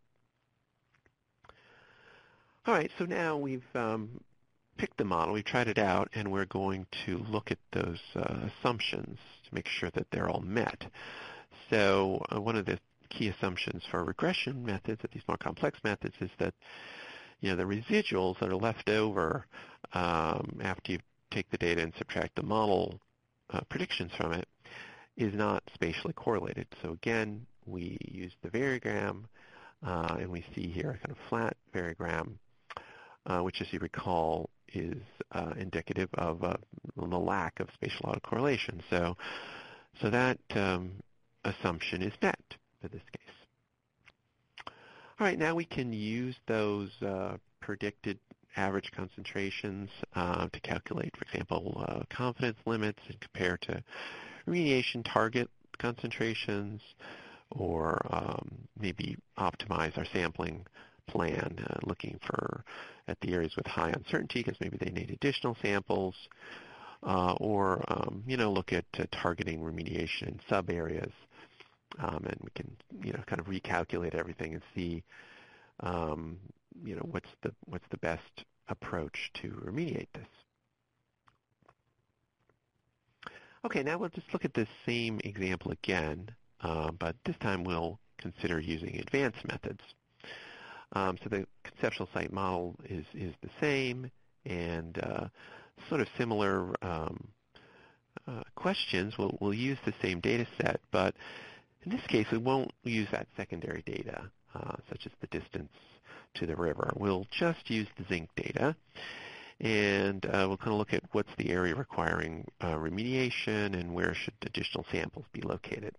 All right, so now we've um, picked the model, we've tried it out, and we're going to look at those uh, assumptions to make sure that they're all met. So uh, one of the key assumptions for regression methods, of these more complex methods, is that, you know, the residuals that are left over um, after you take the data and subtract the model uh, predictions from it is not spatially correlated. So again, we use the variogram, uh, and we see here a kind of flat variogram, uh, which, as you recall, is uh, indicative of uh, the lack of spatial autocorrelation. So, so that um, assumption is met in this case. All right, now we can use those uh, predicted average concentrations uh, to calculate, for example, uh, confidence limits and compare to remediation target concentrations, or um, maybe optimize our sampling plan, uh, looking for at the areas with high uncertainty because maybe they need additional samples, uh, or um, you know, look at uh, targeting remediation in sub areas, um, and we can you know kind of recalculate everything and see um, you know what's the what's the best approach to remediate this. Okay, now we'll just look at this same example again, uh, but this time we'll consider using advanced methods. Um, so the conceptual site model is, is the same, and uh, sort of similar um, uh, questions. We'll, we'll use the same data set, but in this case we won't use that secondary data, uh, such as the distance to the river. We'll just use the zinc data, and uh, we'll kind of look at what's the area requiring uh, remediation and where should additional samples be located.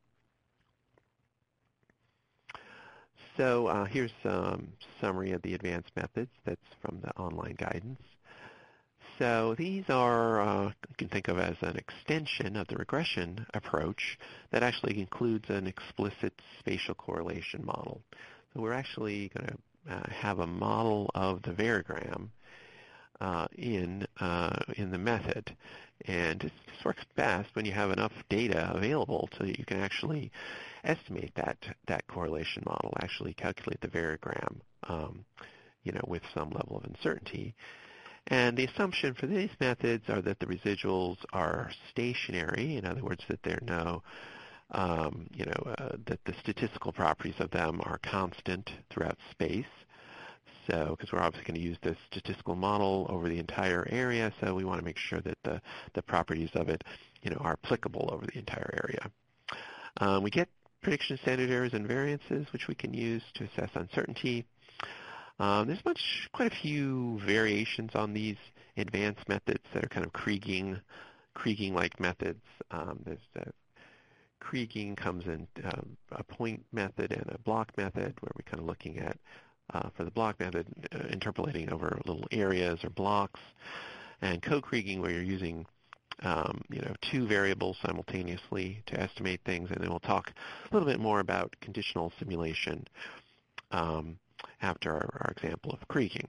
So uh, here's some summary of the advanced methods that's from the online guidance. So these are, uh, you can think of as an extension of the regression approach that actually includes an explicit spatial correlation model. So we're actually going to uh, have a model of the variogram uh, in, uh, in the method. And this works best when you have enough data available so that you can actually estimate that that correlation model, actually calculate the variogram, um, you know, with some level of uncertainty. And the assumption for these methods are that the residuals are stationary, in other words, that there are no, um, you know, uh, that the statistical properties of them are constant throughout space. So, because we're obviously going to use this statistical model over the entire area, so we want to make sure that the the properties of it, you know, are applicable over the entire area. Um, we get prediction standard errors and variances, which we can use to assess uncertainty. Um, there's much, quite a few variations on these advanced methods that are kind of Kriging, Kriging-like methods. Um, there's uh, Kriging comes in um, a point method and a block method, where we're kind of looking at, uh, for the block method, uh, interpolating over little areas or blocks, and co-Kriging, where you're using Um, you know, two variables simultaneously to estimate things, and then we'll talk a little bit more about conditional simulation um, after our, our example of Kriging.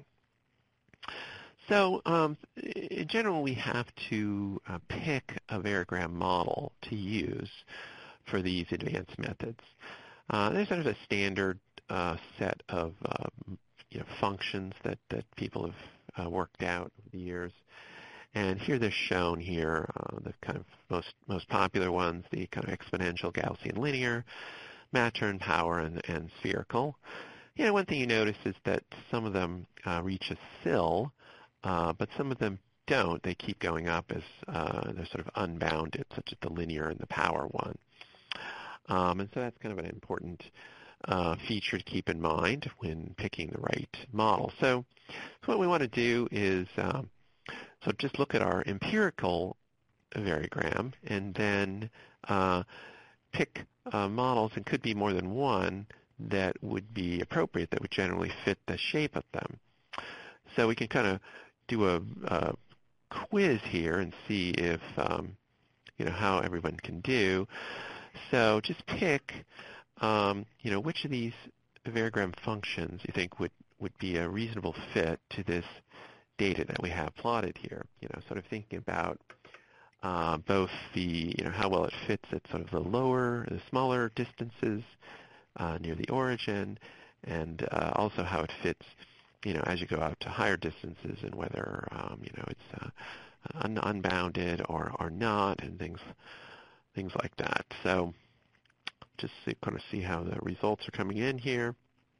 So um, in general, we have to uh, pick a variogram model to use for these advanced methods. Uh, there's sort of a standard uh, set of uh, you know, functions that, that people have uh, worked out over the years. And here they're shown here, uh, the kind of most most popular ones, the kind of exponential, Gaussian, linear, Mattern, power, and, and spherical. You know, one thing you notice is that some of them uh, reach a sill, uh, but some of them don't. They keep going up as uh, they're sort of unbounded, such as the linear and the power one. Um, and so that's kind of an important uh, feature to keep in mind when picking the right model. So, so what we want to do is um, So just look at our empirical variogram and then uh, pick uh, models, and could be more than one, that would be appropriate, that would generally fit the shape of them. So we can kind of do a, a quiz here and see if, um, you know, how everyone can do. So just pick, um, you know, which of these variogram functions you think would, would be a reasonable fit to this data that we have plotted here, you know, sort of thinking about uh, both the, you know, how well it fits at sort of the lower, the smaller distances uh, near the origin, and uh, also how it fits, you know, as you go out to higher distances, and whether, um, you know, it's uh, un unbounded or, or not, and things, things like that. So just see, kind of see how the results are coming in here.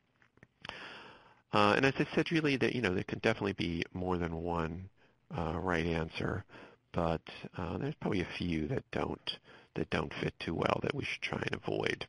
Uh, and as I said, really, that you know there can definitely be more than one uh, right answer, but uh, there's probably a few that don't that don't fit too well that we should try and avoid.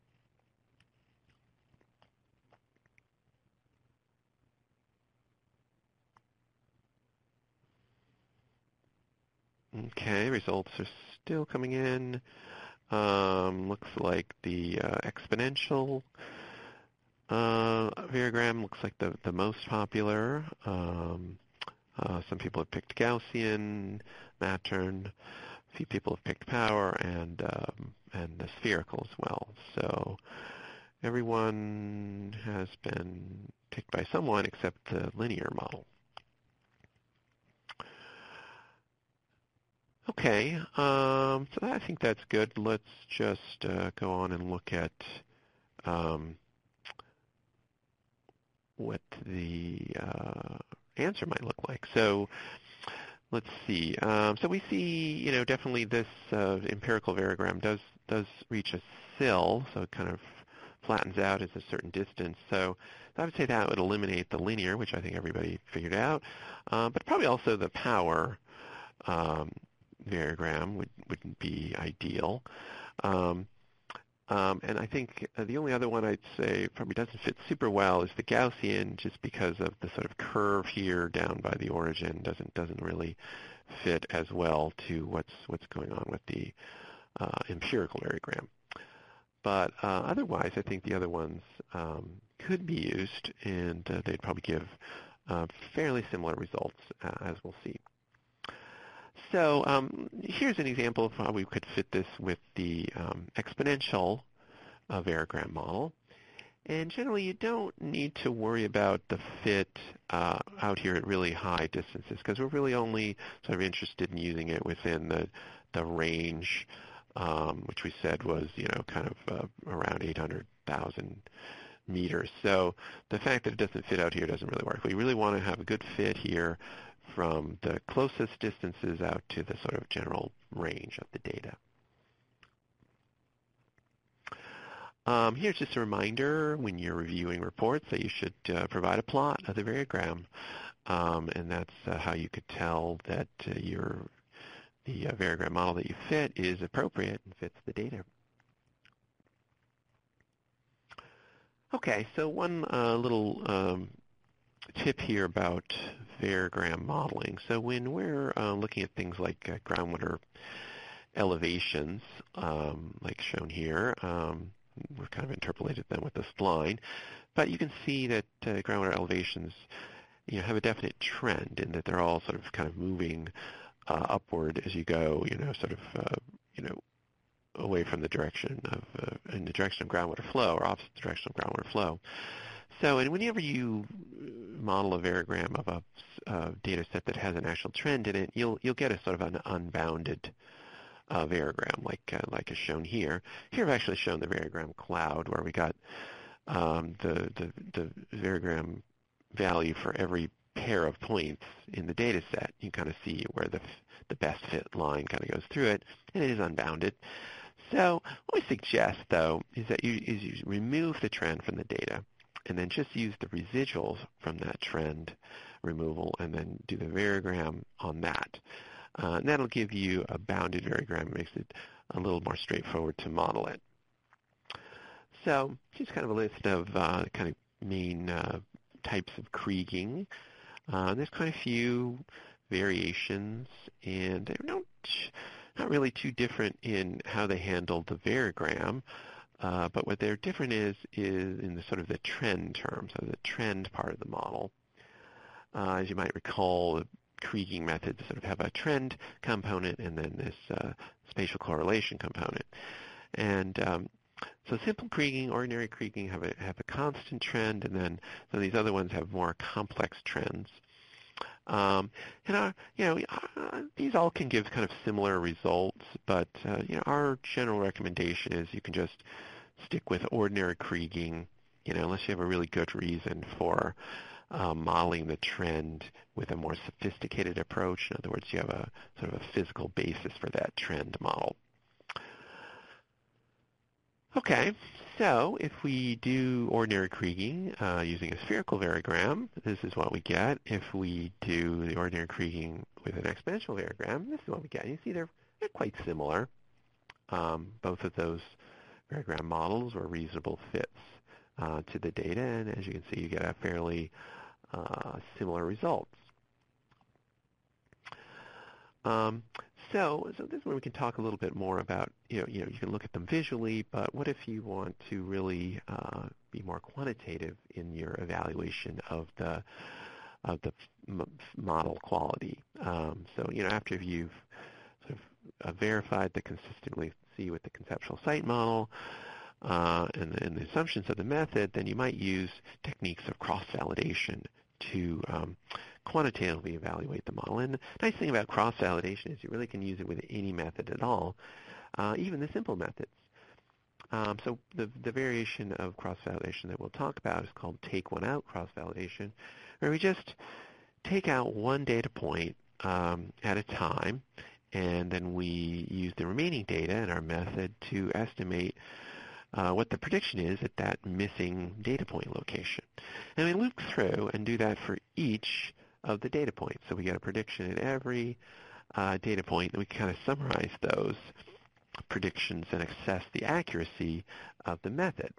Okay, results are still coming in. Um, looks like the uh, exponential Uh, variogram looks like the, the most popular. Um, uh, some people have picked Gaussian, Mattern. A few people have picked power, and um, and the spherical as well. So everyone has been ticked by someone except the linear model. Okay, um, so I think that's good. Let's just uh, go on and look at um, what the uh, answer might look like. So let's see. Um, so we see, you know, definitely this uh, empirical variogram does does reach a sill, so it kind of flattens out at a certain distance. So I would say that would eliminate the linear, which I think everybody figured out, uh, but probably also the power um, variogram would, wouldn't be ideal. Um, um, and I think uh, the only other one I'd say probably doesn't fit super well is the Gaussian, just because of the sort of curve here down by the origin doesn't doesn't really fit as well to what's what's going on with the uh, empirical variogram. But uh, otherwise, I think the other ones um, could be used, and uh, they'd probably give uh, fairly similar results, uh, as we'll see. So um, here's an example of how we could fit this with the um, exponential uh, variogram model. And generally, you don't need to worry about the fit uh, out here at really high distances, because we're really only sort of interested in using it within the, the range, um, which we said was, you know, kind of uh, around eight hundred thousand meters. So the fact that it doesn't fit out here doesn't really work. We really want to have a good fit here from the closest distances out to the sort of general range of the data. Um, here's just a reminder when you're reviewing reports that you should uh, provide a plot of the variogram, um, and that's uh, how you could tell that uh, your the uh, variogram model that you fit is appropriate and fits the data. Okay, so one uh, little um, tip here about variogram modeling. So when we're uh, looking at things like uh, groundwater elevations, um, like shown here, um, we've kind of interpolated them with this line, but you can see that uh, groundwater elevations, you know, have a definite trend in that they're all sort of kind of moving uh, upward as you go, you know, sort of, uh, you know, away from the direction of, uh, in the direction of groundwater flow, or opposite the direction of groundwater flow. So, and whenever you model a variogram of a uh, data set that has an actual trend in it, you'll you'll get a sort of an unbounded uh, variogram, like uh, like is shown here. Here I've actually shown the variogram cloud, where we got um, the, the the variogram value for every pair of points in the data set. You kind of see where the the best fit line kind of goes through it, and it is unbounded. So what we suggest, though, is that you is you remove the trend from the data, and then just use the residuals from that trend removal, and then do the variogram on that. Uh, and that'll give you a bounded variogram. It makes it a little more straightforward to model it. So here's kind of a list of uh, kind of main uh, types of kriging. Uh, there's quite a few variations, and they don't not really too different in how they handle the variogram. Uh, but what they're different is is in the sort of the trend terms, so the trend part of the model. Uh, as you might recall, the kriging methods sort of have a trend component and then this uh, spatial correlation component. And um, so simple kriging, ordinary kriging have a have a constant trend, and then some of these other ones have more complex trends. Um, and our, you know, uh, these all can give kind of similar results, but uh, you know, our general recommendation is you can just stick with ordinary kriging, you know, unless you have a really good reason for um, modeling the trend with a more sophisticated approach. In other words, you have a sort of a physical basis for that trend model. Okay, so if we do ordinary kriging uh, using a spherical variogram, this is what we get. If we do the ordinary kriging with an exponential variogram, this is what we get. You see they're, they're quite similar. Um, both of those variogram models were reasonable fits uh, to the data, and as you can see, you get a fairly uh, similar results. Um, so, so this is where we can talk a little bit more about, you know, you know, you can look at them visually, but what if you want to really uh, be more quantitative in your evaluation of the of the m model quality? Um, so, you know, after you've sort of uh, verified the consistently see with the conceptual site model uh, and, the, and the assumptions of the method, then you might use techniques of cross-validation to um, quantitatively evaluate the model. And the nice thing about cross-validation is you really can use it with any method at all, uh, even the simple methods. Um, so the, the variation of cross-validation that we'll talk about is called take-one-out cross-validation, where we just take out one data point um, at a time, and then we use the remaining data in our method to estimate uh, what the prediction is at that missing data point location. And we loop through and do that for each of the data points. So we get a prediction at every uh, data point, and we kind of summarize those predictions and assess the accuracy of the method.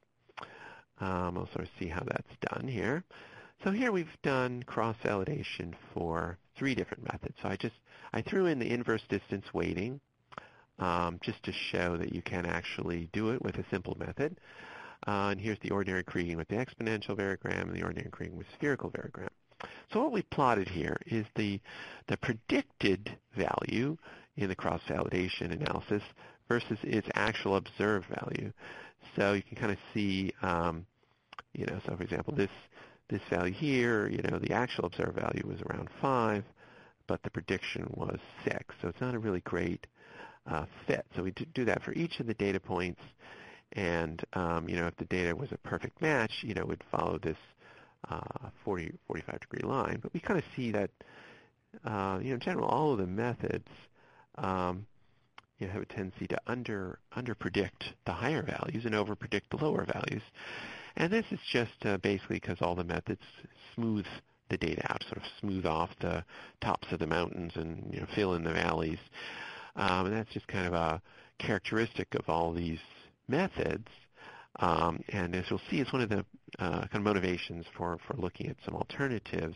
Um, I'll sort of see how that's done here. So here we've done cross-validation for three different methods. So I just I threw in the inverse distance weighting um, just to show that you can actually do it with a simple method. Uh, and here's the ordinary Kriging with the exponential variogram and the ordinary Kriging with spherical variogram. So what we plotted here is the the predicted value in the cross-validation analysis versus its actual observed value. So you can kind of see, um, you know, so for example, this this value here, you know, the actual observed value was around five, but the prediction was six. So it's not a really great uh, fit. So we do that for each of the data points, and um, you know, if the data was a perfect match, you know, it would follow this uh, forty, forty-five degree line. But we kind of see that, uh, you know, in general, all of the methods um, you know, have a tendency to under under predict the higher values and over predict the lower values. And this is just uh, basically because all the methods smooth the data out, sort of smooth off the tops of the mountains and, you know, fill in the valleys. Um, and that's just kind of a characteristic of all these methods. Um, and as you'll see, it's one of the uh, kind of motivations for, for looking at some alternatives,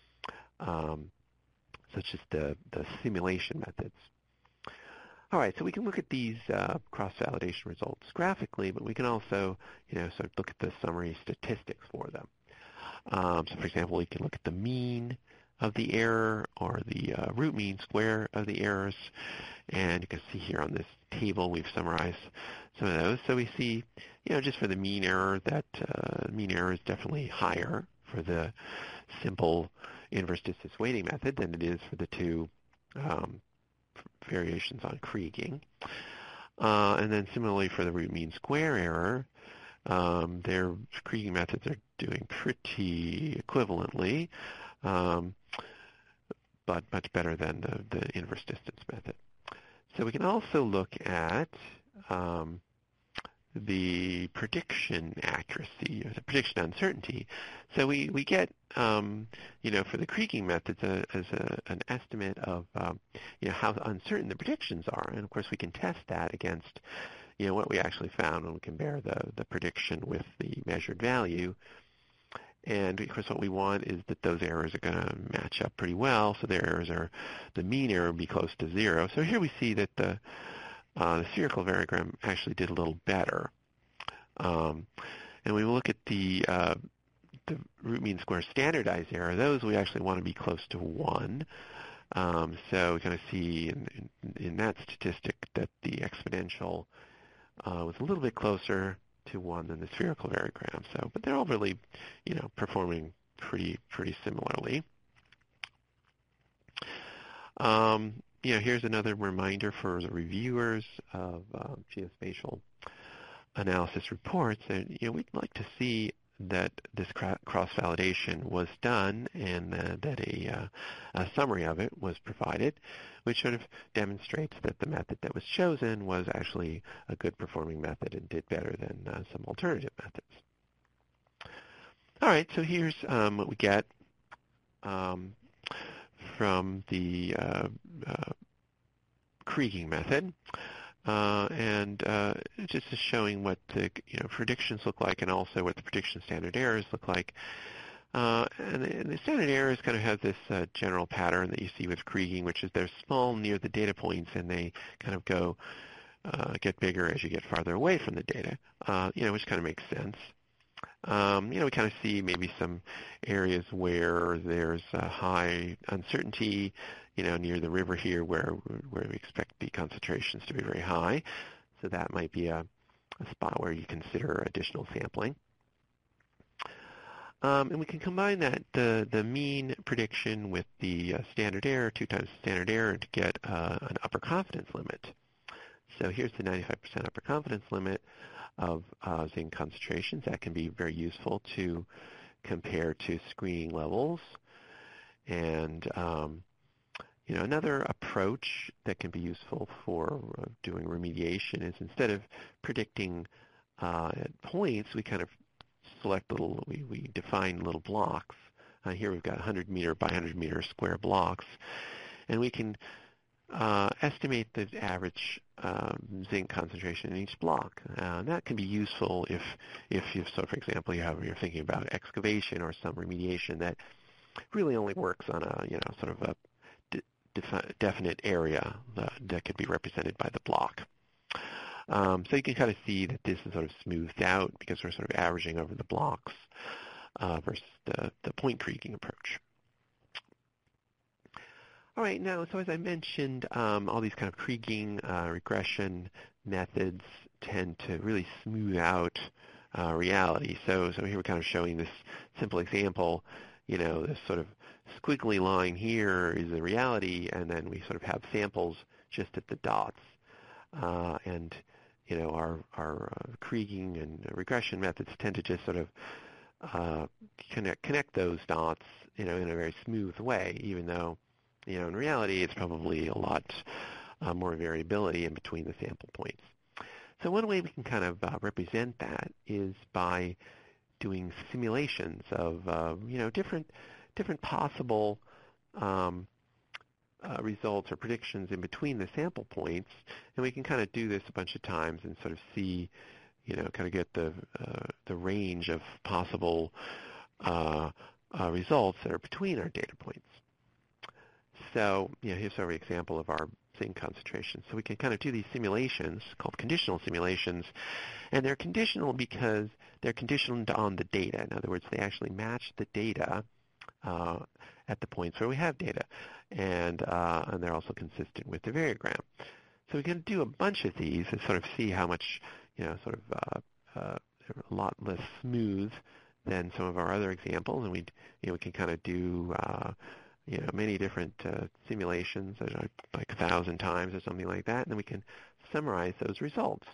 um, such as the, the simulation methods. All right, so we can look at these uh, cross-validation results graphically, but we can also, you know, sort of look at the summary statistics for them. Um, so, for example, we can look at the mean of the error or the uh, root mean square of the errors, and you can see here on this table we've summarized some of those. So we see, you know, just for the mean error, that uh, mean error is definitely higher for the simple inverse distance weighting method than it is for the two um, variations on Kriging. Uh, and then similarly for the root mean square error, um, their Kriging methods are doing pretty equivalently, um, but much better than the, the inverse distance method. So we can also look at um, the prediction accuracy, or the prediction uncertainty. So we, we get, um, you know, for the Kriging methods a, as a, an estimate of, um, you know, how uncertain the predictions are. And, of course, we can test that against, you know, what we actually found when we compare the, the prediction with the measured value. And, of course, what we want is that those errors are going to match up pretty well. So the errors are, the mean error would be close to zero. So here we see that the Uh, the spherical variogram actually did a little better. Um, and we look at the, uh, the root mean square standardized error. Those we actually want to be close to one. Um, so we kind of see in, in, in that statistic that the exponential uh, was a little bit closer to one than the spherical variogram. So, but they're all really, you know, performing pretty pretty similarly. Um, You know, here's another reminder for the reviewers of uh, geospatial analysis reports that, you know, we'd like to see that this cross-validation was done and uh, that a, uh, a summary of it was provided, which sort of demonstrates that the method that was chosen was actually a good performing method and did better than uh, some alternative methods. All right, so here's um, what we get um, from the uh, uh, Kriging method, uh, and uh, it just is showing what the, you know, predictions look like, and also what the prediction standard errors look like. Uh, and, the, and the standard errors kind of have this uh, general pattern that you see with Kriging, which is they're small near the data points, and they kind of go uh, get bigger as you get farther away from the data. Uh, you know, which kind of makes sense. Um, you know, we kind of see maybe some areas where there's a high uncertainty, you know, near the river here where where we expect the concentrations to be very high. So that might be a, a spot where you consider additional sampling. Um, and we can combine that, the, the mean prediction with the uh, standard error, two times the standard error, to get uh, an upper confidence limit. So here's the ninety-five percent upper confidence limit of uh, zinc concentrations. That can be very useful to compare to screening levels. And um, you know, another approach that can be useful for uh, doing remediation is instead of predicting uh, at points, we kind of select little, we, we define little blocks. Uh, here we've got one hundred meter by one hundred meter square blocks, and we can uh, estimate the average um, zinc concentration in each block. Uh, and that can be useful if, if you, so for example, you have, you're thinking about excavation or some remediation that really only works on a, you know, sort of a de defi definite area that, that could be represented by the block. Um, so you can kind of see that this is sort of smoothed out because we're sort of averaging over the blocks uh, versus the, the point kriging approach. All right, now, so as I mentioned, um, all these kind of kriging uh, regression methods tend to really smooth out uh, reality. So, so here we're kind of showing this simple example. You know, this sort of squiggly line here is the reality, and then we sort of have samples just at the dots. Uh, and you know, our, our uh, kriging and regression methods tend to just sort of uh, connect, connect those dots, you know, in a very smooth way, even though, you know, in reality, it's probably a lot uh, more variability in between the sample points. So one way we can kind of uh, represent that is by doing simulations of, uh, you know, different, different possible um, Uh, results or predictions in between the sample points, and we can kind of do this a bunch of times and sort of see, you know, kind of get the uh, the range of possible uh, uh, results that are between our data points. So, you know, here's our example of our zinc concentration. So we can kind of do these simulations called conditional simulations, and they're conditional because they're conditioned on the data. In other words, they actually match the data uh, at the points where we have data, and uh, and they're also consistent with the variogram. So we can do a bunch of these and sort of see how much, you know, sort of uh, uh, a lot less smooth than some of our other examples, and we, you know, we can kind of do, uh, you know, many different uh, simulations, like a thousand times or something like that, and then we can summarize those results.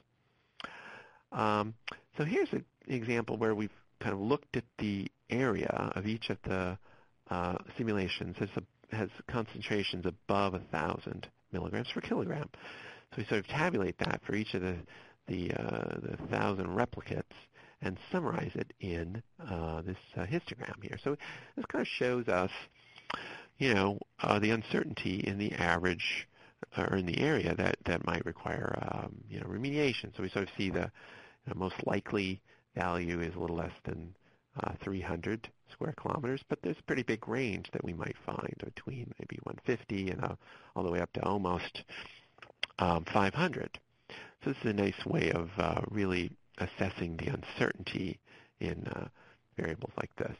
Um, so here's an example where we've kind of looked at the area of each of the uh, simulations has, a, has concentrations above one thousand milligrams per kilogram. So we sort of tabulate that for each of the the, uh, the one thousand replicates and summarize it in uh, this uh, histogram here. So this kind of shows us, you know, uh, the uncertainty in the average or in the area that, that might require, um, you know, remediation. So we sort of see the you know, most likely value is a little less than uh, three hundred square kilometers, but there's a pretty big range that we might find between maybe one hundred fifty and uh, all the way up to almost um, five hundred. So this is a nice way of uh, really assessing the uncertainty in uh, variables like this.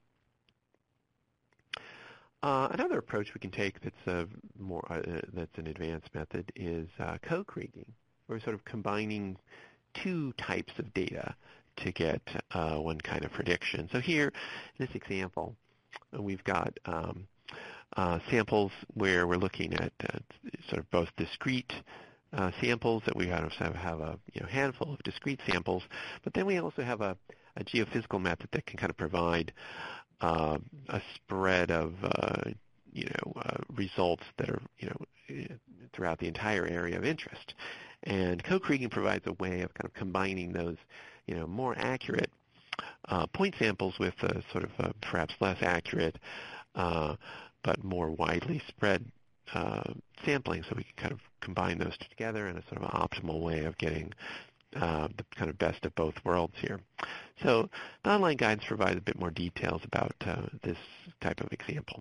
Uh, another approach we can take that's a more uh, that's an advanced method is uh, co-kriging. We're sort of combining two types of data to get uh, one kind of prediction. So here, in this example, we've got um, uh, samples where we're looking at uh, sort of both discrete uh, samples that we have, have a you know, handful of discrete samples, but then we also have a, a geophysical method that can kind of provide uh, a spread of uh, you know uh, results that are you know throughout the entire area of interest. And co-kriging provides a way of kind of combining those, you know, more accurate uh, point samples with uh, sort of uh, perhaps less accurate, uh, but more widely spread uh, sampling. So we can kind of combine those together in a sort of optimal way of getting uh, the kind of best of both worlds here. So the online guidance provides a bit more details about uh, this type of example.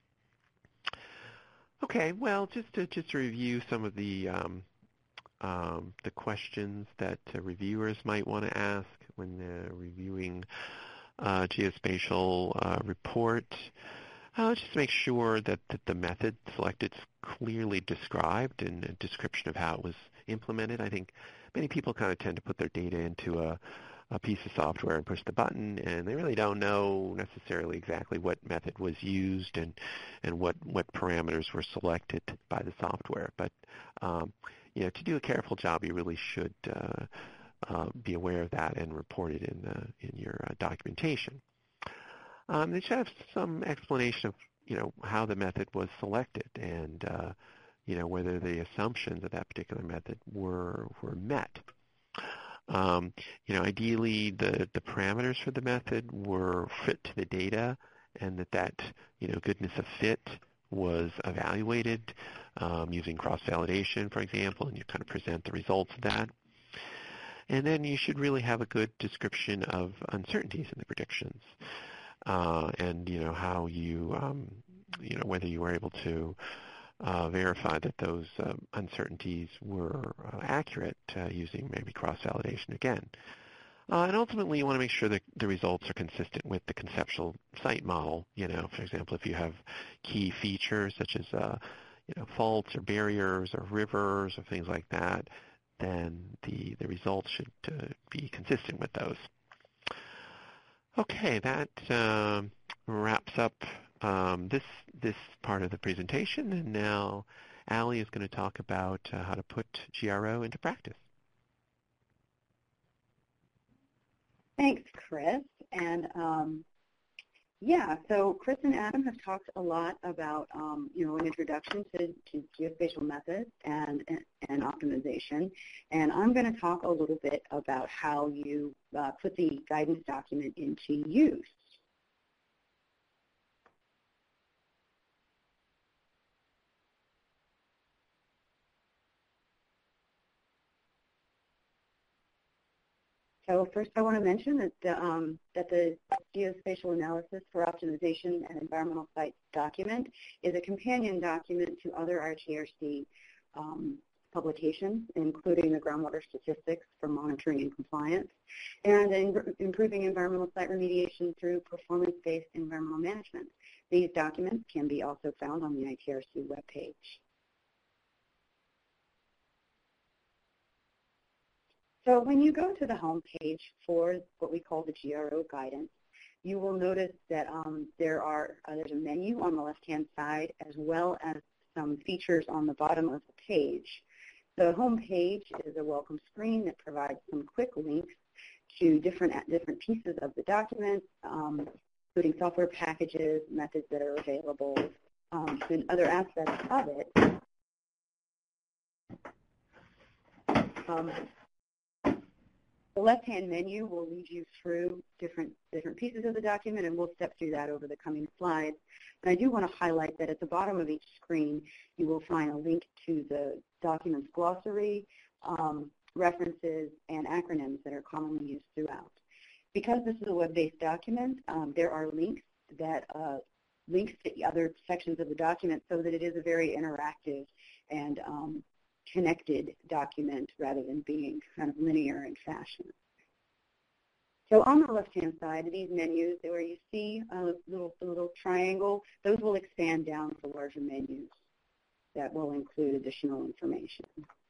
Okay, well, just to just to review some of the um, Um, the questions that uh, reviewers might want to ask when they're reviewing uh, geospatial uh, report. Uh, just to make sure that, that the method selected is clearly described in a description of how it was implemented. I think many people kind of tend to put their data into a, a piece of software and push the button, and they really don't know necessarily exactly what method was used and, and what, what parameters were selected by the software. But um, you know, to do a careful job, you really should uh, uh, be aware of that and report it in, the, in your uh, documentation. Um, they should have some explanation of, you know, how the method was selected and, uh, you know, whether the assumptions of that particular method were were met. Um, you know, ideally, the, the parameters for the method were fit to the data, and that that, you know, goodness of fit was evaluated um, using cross-validation, for example, and you kind of present the results of that. And then you should really have a good description of uncertainties in the predictions. Uh, and you know how you, um, you know whether you were able to uh, verify that those uh, uncertainties were uh, accurate uh, using maybe cross-validation again. Uh, and ultimately, you want to make sure that the results are consistent with the conceptual site model. You know, for example, if you have key features such as uh, you know faults or barriers or rivers or things like that, then the the results should uh, be consistent with those. Okay, that uh, wraps up um, this this part of the presentation, and now Allie is going to talk about uh, how to put G R O into practice. Thanks, Chris. And um, yeah, so Chris and Adam have talked a lot about um, you know an introduction to, to geospatial methods and, and and optimization, and I'm going to talk a little bit about how you uh, put the guidance document into use. So first I want to mention that the, um, that the Geospatial Analysis for Optimization and Environmental Sites document is a companion document to other R T R C um, publications, including the Groundwater Statistics for Monitoring and Compliance, and in, Improving Environmental Site Remediation through Performance-Based Environmental Management. These documents can be also found on the I T R C webpage. So when you go to the home page for what we call the G R O guidance, you will notice that um, there are uh, there's a menu on the left-hand side as well as some features on the bottom of the page. The home page is a welcome screen that provides some quick links to different different pieces of the document, um, including software packages, methods that are available, um, and other aspects of it. Um, The left-hand menu will lead you through different different pieces of the document, and we'll step through that over the coming slides. And I do want to highlight that at the bottom of each screen, you will find a link to the document's glossary, um, references, and acronyms that are commonly used throughout. Because this is a web-based document, um, there are links that uh, links to other sections of the document so that it is a very interactive and um, connected document rather than being kind of linear in fashion. So on the left-hand side of these menus, where you see a little, a little triangle, those will expand down to larger menus that will include additional information.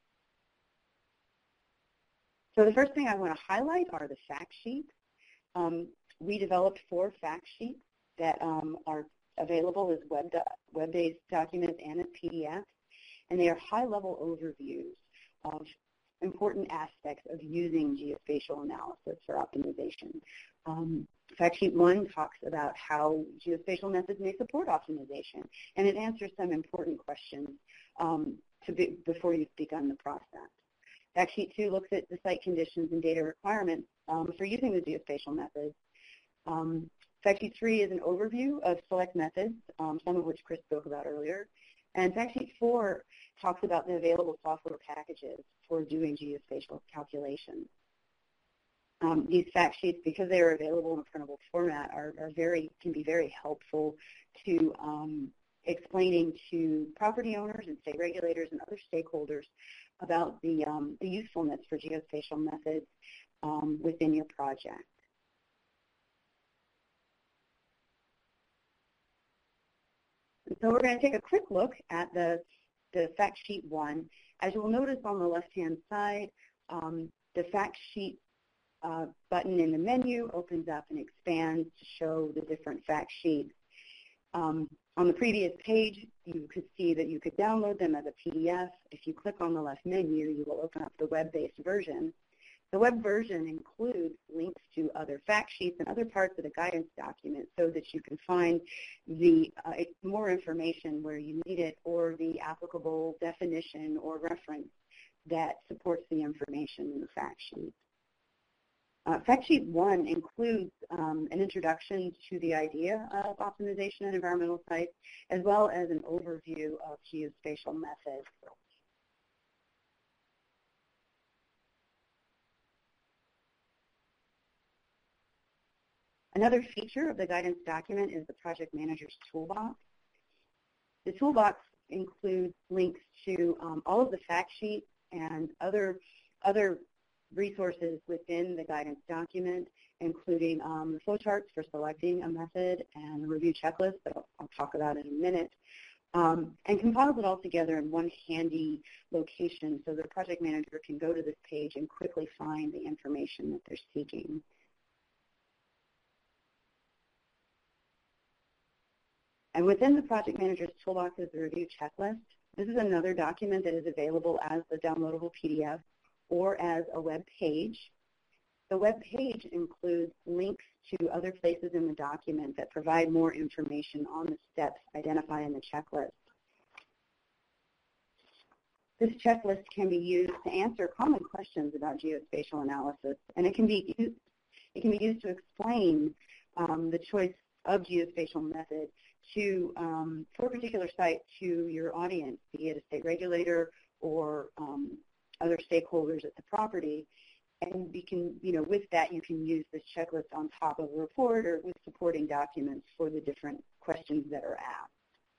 So the first thing I want to highlight are the fact sheets. Um, we developed four fact sheets that um, are available as web do web-based documents and as P D Fs. And they are high-level overviews of important aspects of using geospatial analysis for optimization. Um, fact sheet one talks about how geospatial methods may support optimization, and it answers some important questions um, to be, before you've begun the process. Fact sheet two looks at the site conditions and data requirements um, for using the geospatial methods. Um, fact sheet three is an overview of select methods, um, some of which Chris spoke about earlier. And fact sheet four talks about the available software packages for doing geospatial calculations. Um, these fact sheets, because they are available in a printable format, are, are very can be very helpful to um, explaining to property owners and state regulators and other stakeholders about the um, the usefulness for geospatial methods um, within your project. So we're going to take a quick look at the, the fact sheet one. As you will notice on the left-hand side, Um, the fact sheet uh, button in the menu opens up and expands to show the different fact sheets. Um, on the previous page, you could see that you could download them as a P D F. If you click on the left menu, you will open up the web-based version. The web version includes links to other fact sheets and other parts of the guidance document so that you can find the uh, more information where you need it or the applicable definition or reference that supports the information in the fact sheet. Uh, fact sheet one includes um, an introduction to the idea of optimization and environmental sites, as well as an overview of geospatial methods. Another feature of the guidance document is the project manager's toolbox. The toolbox includes links to um, all of the fact sheets and other, other resources within the guidance document, including um, the flowcharts for selecting a method and the review checklist that I'll, I'll talk about in a minute, um, and compiles it all together in one handy location so the project manager can go to this page and quickly find the information that they're seeking. And within the project manager's toolbox is the review checklist. This is another document that is available as a downloadable P D F or as a web page. The web page includes links to other places in the document that provide more information on the steps identified in the checklist. This checklist can be used to answer common questions about geospatial analysis, and it can be used, it can be used to explain um, the choice of geospatial method to, um, for a particular site to your audience, be it a state regulator or um, other stakeholders at the property. And we can, you know, with that, you can use this checklist on top of a report or with supporting documents for the different questions that are asked.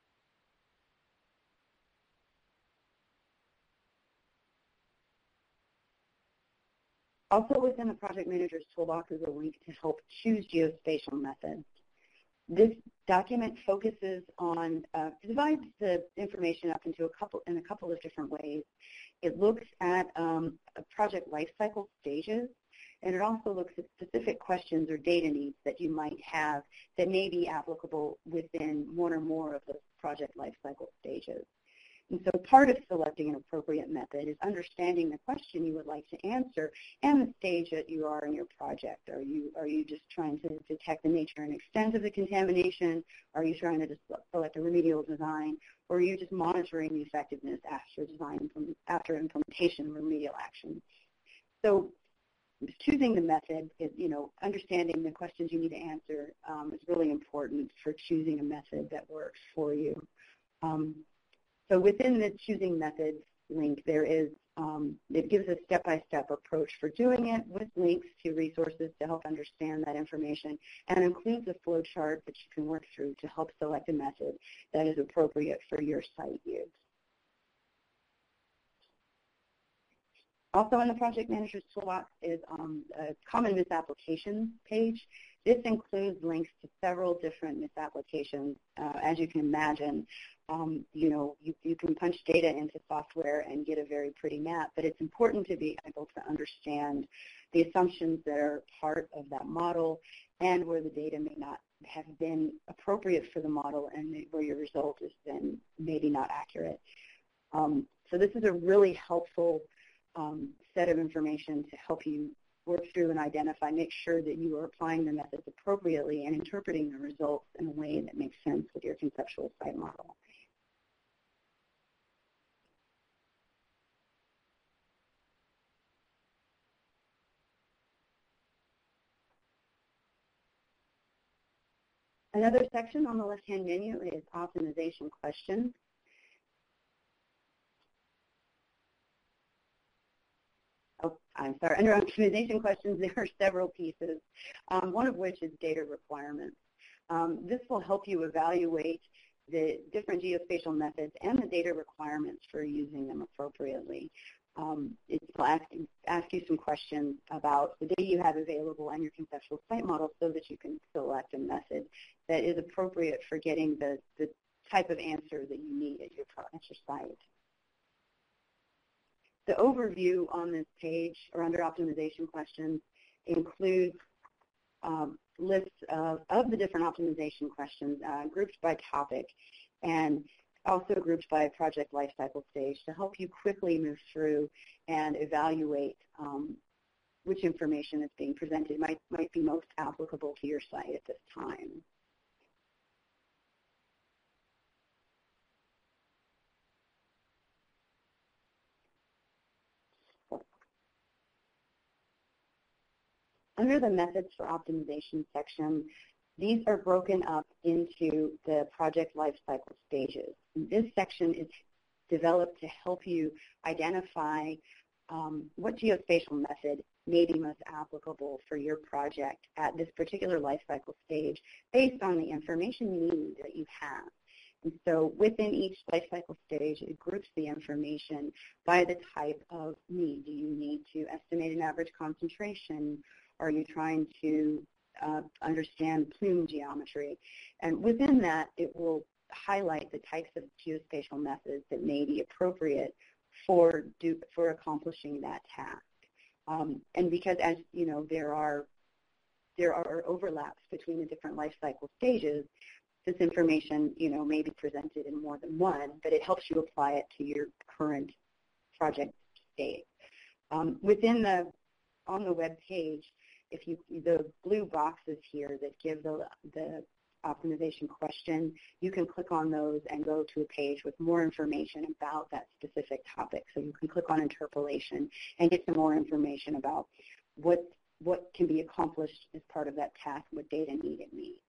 Also within the project manager's toolbox is a link to help choose geospatial methods. This document focuses on, uh, divides the information up into a couple, in a couple of different ways. It looks at um, project lifecycle stages, and it also looks at specific questions or data needs that you might have that may be applicable within one or more of those project lifecycle stages. And so part of selecting an appropriate method is understanding the question you would like to answer and the stage that you are in your project. Are you, are you just trying to detect the nature and extent of the contamination? Are you trying to just select a remedial design? Or are you just monitoring the effectiveness after design, after implementation of remedial action? So choosing the method is, you know, understanding the questions you need to answer um, is really important for choosing a method that works for you. Um, So within the choosing methods link, there is, um, it gives a step-by-step approach for doing it with links to resources to help understand that information, and includes a flow chart that you can work through to help select a method that is appropriate for your site use. Also in the project manager's toolbox is um, a common misapplications page. This includes links to several different misapplications. Uh, as you can imagine, um, you know, you, you can punch data into software and get a very pretty map, but it's important to be able to understand the assumptions that are part of that model and where the data may not have been appropriate for the model and where your result is then maybe not accurate. Um, so this is a really helpful um, set of information to help you work through and identify, make sure that you are applying the methods appropriately and interpreting the results in a way that makes sense with your conceptual site model. Another section on the left-hand menu is optimization questions. Oh, I'm sorry, under optimization questions, there are several pieces, um, one of which is data requirements. Um, this will help you evaluate the different geospatial methods and the data requirements for using them appropriately. Um, it will ask, ask you some questions about the data you have available and your conceptual site model so that you can select a method that is appropriate for getting the, the type of answer that you need at your, at your site. The overview on this page, or under optimization questions, includes um, lists of, of the different optimization questions uh, grouped by topic and also grouped by project lifecycle stage to help you quickly move through and evaluate um, which information is being presented might, might be most applicable to your site at this time. Under the methods for optimization section, these are broken up into the project lifecycle stages. This section is developed to help you identify um, what geospatial method may be most applicable for your project at this particular lifecycle stage based on the information need that you have. And so within each lifecycle stage, it groups the information by the type of need. Do you need to estimate an average concentration? Are you trying to uh, understand plume geometry? And within that, it will highlight the types of geospatial methods that may be appropriate for do, for accomplishing that task. Um, and because, as you know, there are there are overlaps between the different life cycle stages, this information, you know, may be presented in more than one, but it helps you apply it to your current project state. Um, within the on the web page, if you the blue boxes here that give the the optimization question, you can click on those and go to a page with more information about that specific topic. So you can click on interpolation and get some more information about what what can be accomplished as part of that task, what data need it meets.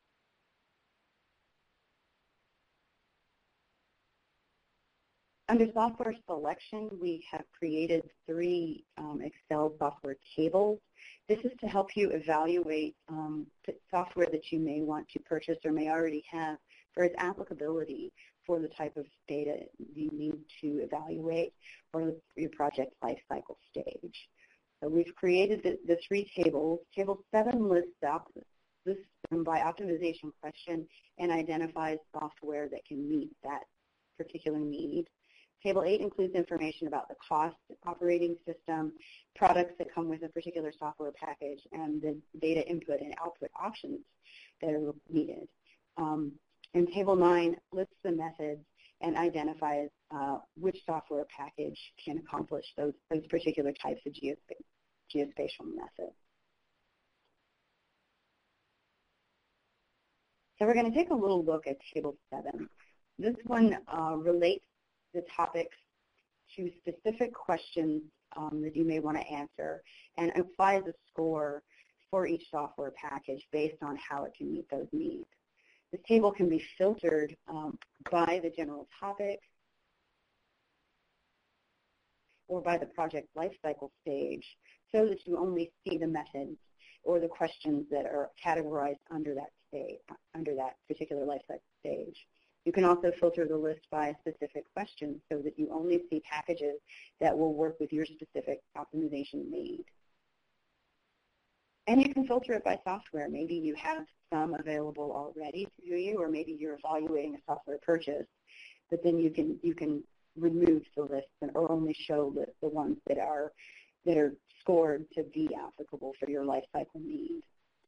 Under software selection, we have created three um, Excel software tables. This is to help you evaluate um, software that you may want to purchase or may already have for its applicability for the type of data you need to evaluate or your project lifecycle stage. So we've created the, the three tables. Table seven lists out lists them by optimization question and identifies software that can meet that particular need. Table eight includes information about the cost, operating system, products that come with a particular software package, and the data input and output options that are needed. Um, and Table nine lists the methods and identifies uh, which software package can accomplish those, those particular types of geospa geospatial methods. So we're going to take a little look at Table seven. This one uh, relates the topics to specific questions um, that you may want to answer and applies a score for each software package based on how it can meet those needs. This table can be filtered um, by the general topic or by the project lifecycle stage so that you only see the methods or the questions that are categorized under that stage, under that particular lifecycle stage. You can also filter the list by a specific question so that you only see packages that will work with your specific optimization need. And you can filter it by software. Maybe you have some available already to you, or maybe you're evaluating a software purchase, but then you can you can remove the list and, or only show the, the ones that are that are scored to be applicable for your lifecycle need.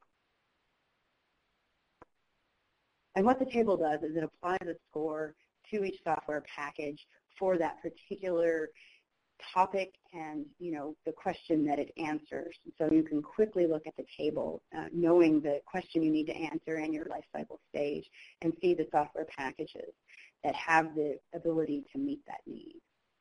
And what the table does is it applies a score to each software package for that particular topic and, you know, the question that it answers. So you can quickly look at the table, uh, knowing the question you need to answer and your lifecycle stage, and see the software packages that have the ability to meet that need.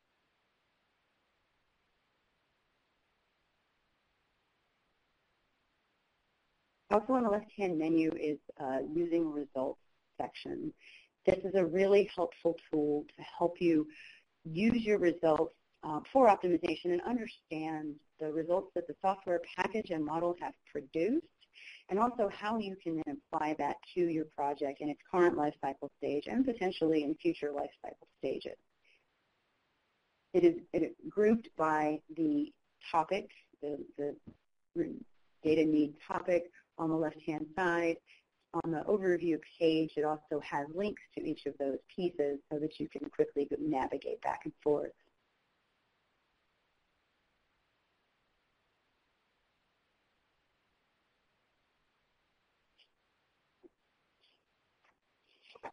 Also on the left-hand menu is uh, using results section. This is a really helpful tool to help you use your results uh, for optimization and understand the results that the software package and model have produced, and also how you can then apply that to your project in its current life cycle stage and potentially in future life cycle stages. It is, it is grouped by the topic, the, the data need topic on the left-hand side. On the overview page, it also has links to each of those pieces so that you can quickly navigate back and forth.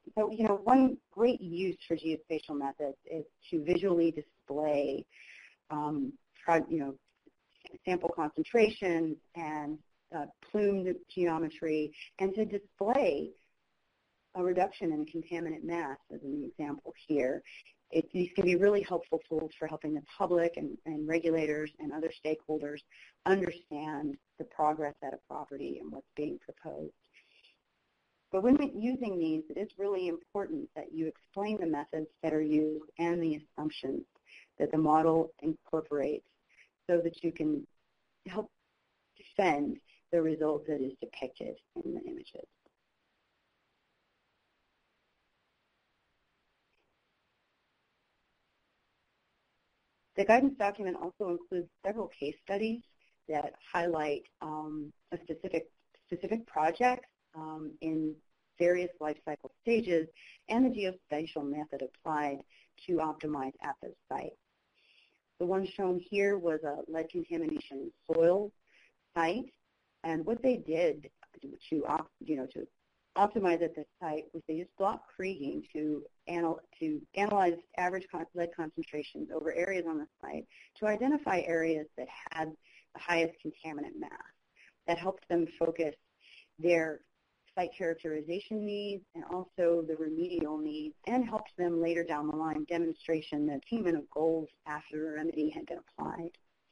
so, you know, one great use for geospatial methods is to visually display, um, you know, sample concentrations and uh, plume geometry, and to display a reduction in contaminant mass, as an example here. It, these can be really helpful tools for helping the public and, and regulators and other stakeholders understand the progress at a property and what's being proposed. But when using these, it is really important that you explain the methods that are used and the assumptions that the model incorporates so that you can help defend the result that is depicted in the images. The guidance document also includes several case studies that highlight um, a specific, specific projects um, in various life cycle stages and the geospatial method applied to optimize at the site. The one shown here was a lead contamination soil site, and what they did to, you know, to optimize at this site was they used block kriging to, anal to analyze average con lead concentrations over areas on the site to identify areas that had the highest contaminant mass. That helped them focus their site characterization needs and also the remedial needs, and helped them later down the line demonstration the attainment of goals after a remedy had been applied.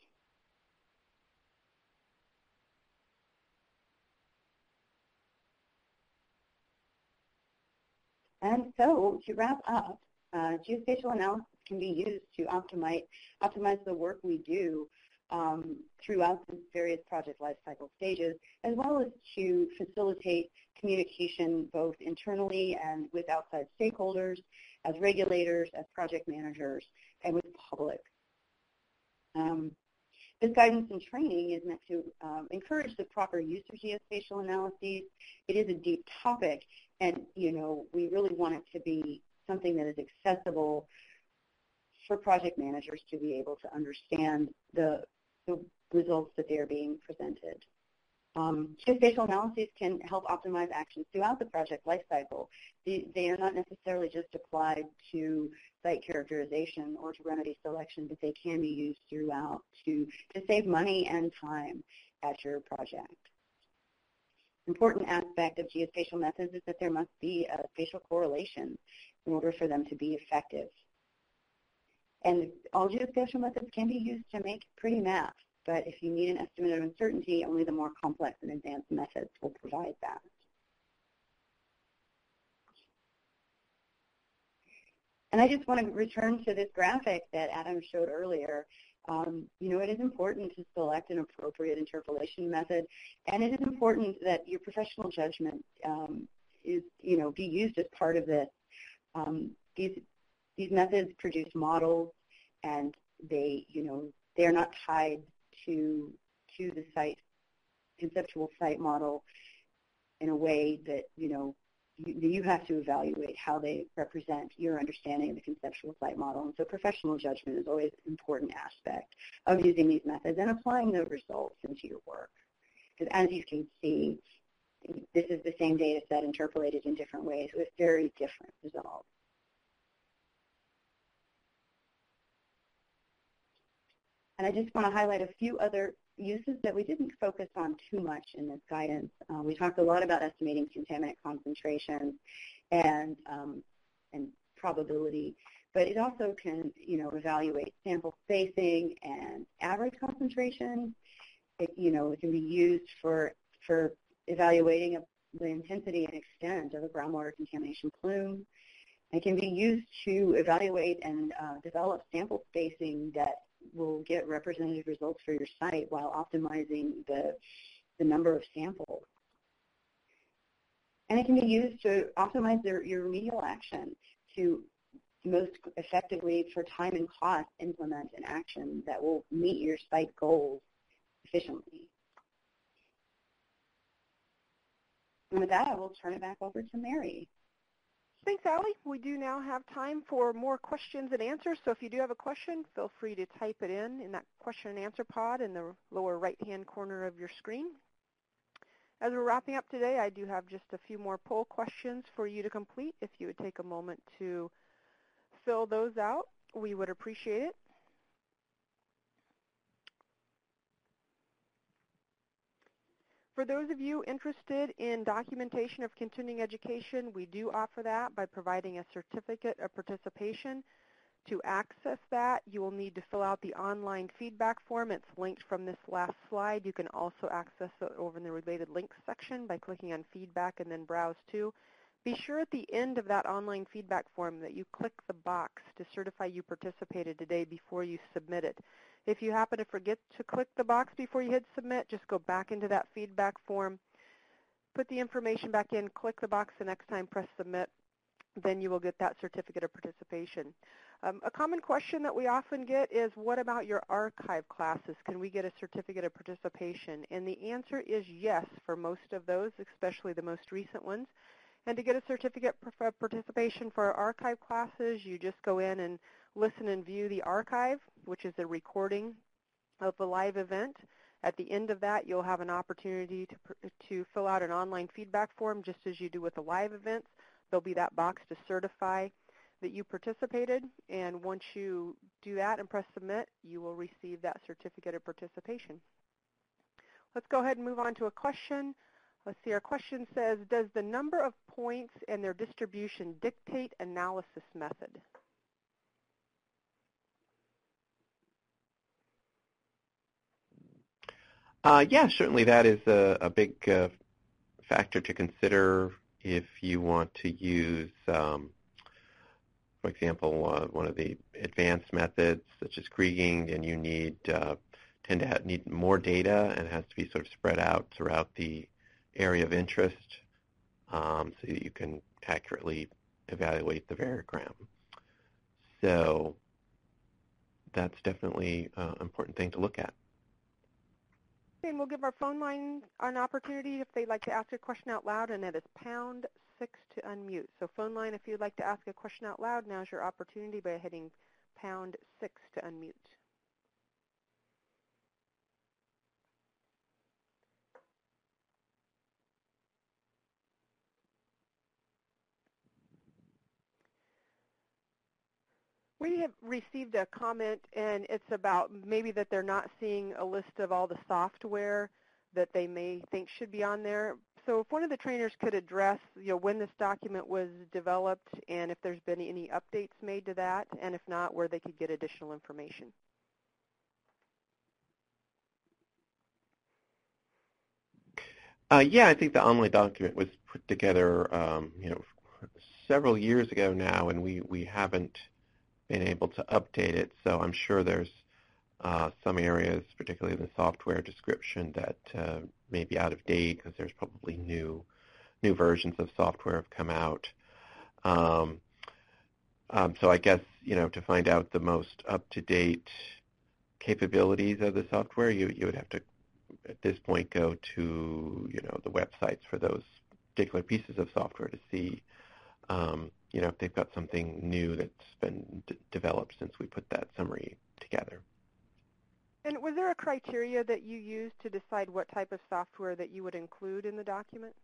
And so, to wrap up, uh, geospatial analysis can be used to optimize, optimize the work we do um, throughout the various project lifecycle stages, as well as to facilitate communication both internally and with outside stakeholders, as regulators, as project managers, and with the public. Um, This guidance and training is meant to um, encourage the proper use of geospatial analyses. It is a deep topic, and you know we really want it to be something that is accessible for project managers to be able to understand the, the results that they are being presented. Um, geospatial analyses can help optimize actions throughout the project lifecycle. They, they are not necessarily just applied to site characterization or to remedy selection, but they can be used throughout to, to save money and time at your project. Important aspect of geospatial methods is that there must be a spatial correlation in order for them to be effective. And all geospatial methods can be used to make pretty maps. But if you need an estimate of uncertainty, only the more complex and advanced methods will provide that. And I just want to return to this graphic that Adam showed earlier. Um, you know, it is important to select an appropriate interpolation method, and it is important that your professional judgment um, is, you know, be used as part of this. Um, these, these methods produce models, and they, you know, they are not tied to to the site conceptual site model in a way that you know you, you have to evaluate how they represent your understanding of the conceptual site model. And so professional judgment is always an important aspect of using these methods and applying the results into your work. Because as you can see, this is the same data set interpolated in different ways with very different results. And I just want to highlight a few other uses that we didn't focus on too much in this guidance. Uh, we talked a lot about estimating contaminant concentrations and, um, and probability, but it also can, you know, evaluate sample spacing and average concentrations. It, you know, it can be used for, for evaluating a, the intensity and extent of a groundwater contamination plume. It can be used to evaluate and uh, develop sample spacing that will get representative results for your site while optimizing the, the number of samples. And it can be used to optimize their, your remedial action to most effectively, for time and cost, implement an action that will meet your site goals efficiently. And with that, I will turn it back over to Mary. Thanks, Allie. We do now have time for more questions and answers. So if you do have a question, feel free to type it in in that question and answer pod in the lower right-hand corner of your screen. As we're wrapping up today, I do have just a few more poll questions for you to complete. If you would take a moment to fill those out, we would appreciate it. For those of you interested in documentation of continuing education, we do offer that by providing a certificate of participation. To access that, you will need to fill out the online feedback form. It's linked from this last slide. You can also access it over in the related links section by clicking on feedback and then browse to. Be sure at the end of that online feedback form that you click the box to certify you participated today before you submit it. If you happen to forget to click the box before you hit submit, just go back into that feedback form, put the information back in, click the box the next time, press submit, then you will get that certificate of participation. Um, a common question that we often get is, what about your archive classes? Can we get a certificate of participation? And the answer is yes for most of those, especially the most recent ones. And to get a certificate of participation for our archive classes, you just go in and listen and view the archive, which is a recording of the live event. At the end of that, you'll have an opportunity to, to fill out an online feedback form just as you do with the live events. There'll be that box to certify that you participated, and once you do that and press submit, you will receive that certificate of participation. Let's go ahead and move on to a question. Let's see, our question says, does the number of points and their distribution dictate analysis method? Uh, yeah, certainly that is a, a big uh, factor to consider if you want to use, um, for example, uh, one of the advanced methods such as kriging, and you need uh, tend to have, need more data, and it has to be sort of spread out throughout the area of interest um, so that you can accurately evaluate the variogram. So that's definitely uh, an important thing to look at. And we'll give our phone line an opportunity if they'd like to ask a question out loud, and that is pound six to unmute. So phone line, if you'd like to ask a question out loud, now's your opportunity by hitting pound six to unmute. We have received a comment, and it's about maybe that they're not seeing a list of all the software that they may think should be on there. So if one of the trainers could address, you know, when this document was developed and if there's been any updates made to that, and if not, where they could get additional information. Uh, yeah, I think the online document was put together, um, you know, several years ago now, and we, we haven't been able to update it. So I'm sure there's uh, some areas, particularly in the software description, that uh, may be out of date because there's probably new new versions of software have come out. Um, um, so I guess, you know, to find out the most up-to-date capabilities of the software, you you would have to, at this point, go to, you know, the websites for those particular pieces of software to see, um, you know, if they've got something new that's been d developed since we put that summary together. And was there a criteria that you used to decide what type of software that you would include in the document?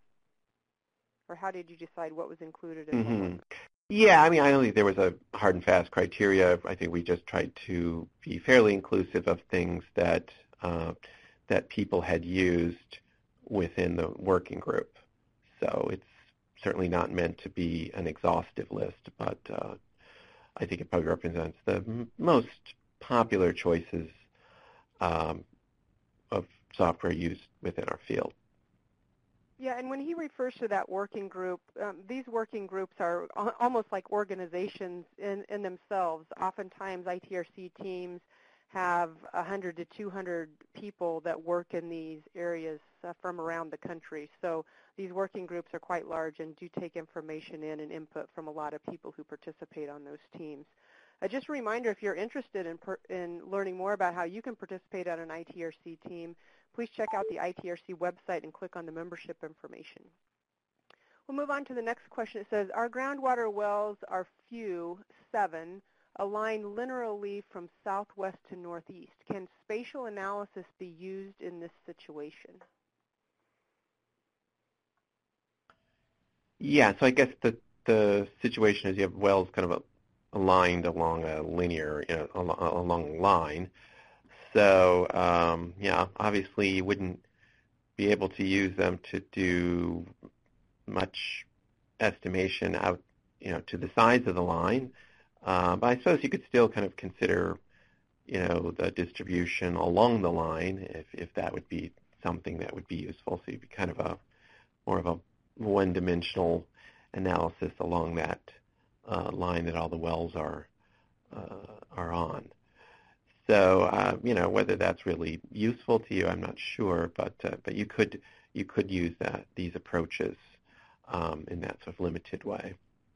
Or how did you decide what was included and Mm-hmm. what wasn't? Yeah, I mean, I don't think there was a hard and fast criteria. I think we just tried to be fairly inclusive of things that uh, that people had used within the working group. So it's certainly not meant to be an exhaustive list, but uh, I think it probably represents the m most popular choices um, of software used within our field. Yeah, and when he refers to that working group, um, these working groups are al almost like organizations in, in themselves. Oftentimes I T R C teams have one hundred to two hundred people that work in these areas uh, from around the country. So these working groups are quite large and do take information in and input from a lot of people who participate on those teams. Uh, just a reminder, if you're interested in, per in learning more about how you can participate on an I T R C team, please check out the I T R C website and click on the membership information. We'll move on to the next question. It says, our groundwater wells are few, seven, aligned linearly from southwest to northeast. Can spatial analysis be used in this situation? Yeah, so I guess the the situation is you have wells kind of aligned along a linear, you know, along, along a line. So um, yeah, obviously you wouldn't be able to use them to do much estimation out, you know, to the sides of the line. Uh, but I suppose you could still kind of consider, you know, the distribution along the line if, if that would be something that would be useful. So you'd be kind of a more of a one-dimensional analysis along that uh, line that all the wells are uh, are on. So uh, you know, whether that's really useful to you, I'm not sure, but uh, but you could you could use that these approaches um, in that sort of limited way.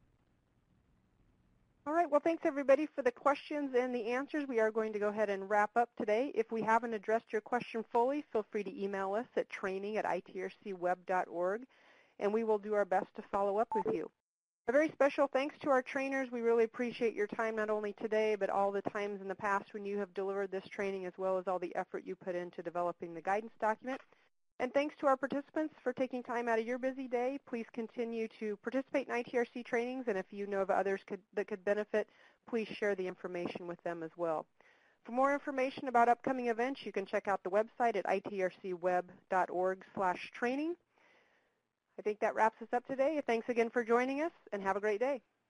All right, well, thanks everybody for the questions and the answers. We are going to go ahead and wrap up today. If we haven't addressed your question fully, feel free to email us at training at I T R C web dot org, and we will do our best to follow up with you. A very special thanks to our trainers. We really appreciate your time not only today, but all the times in the past when you have delivered this training, as well as all the effort you put into developing the guidance document. And thanks to our participants for taking time out of your busy day. Please continue to participate in I T R C trainings, and if you know of others could, that could benefit, please share the information with them as well. For more information about upcoming events, you can check out the website at I T R C web dot org slash training. I think that wraps us up today. Thanks again for joining us, and have a great day.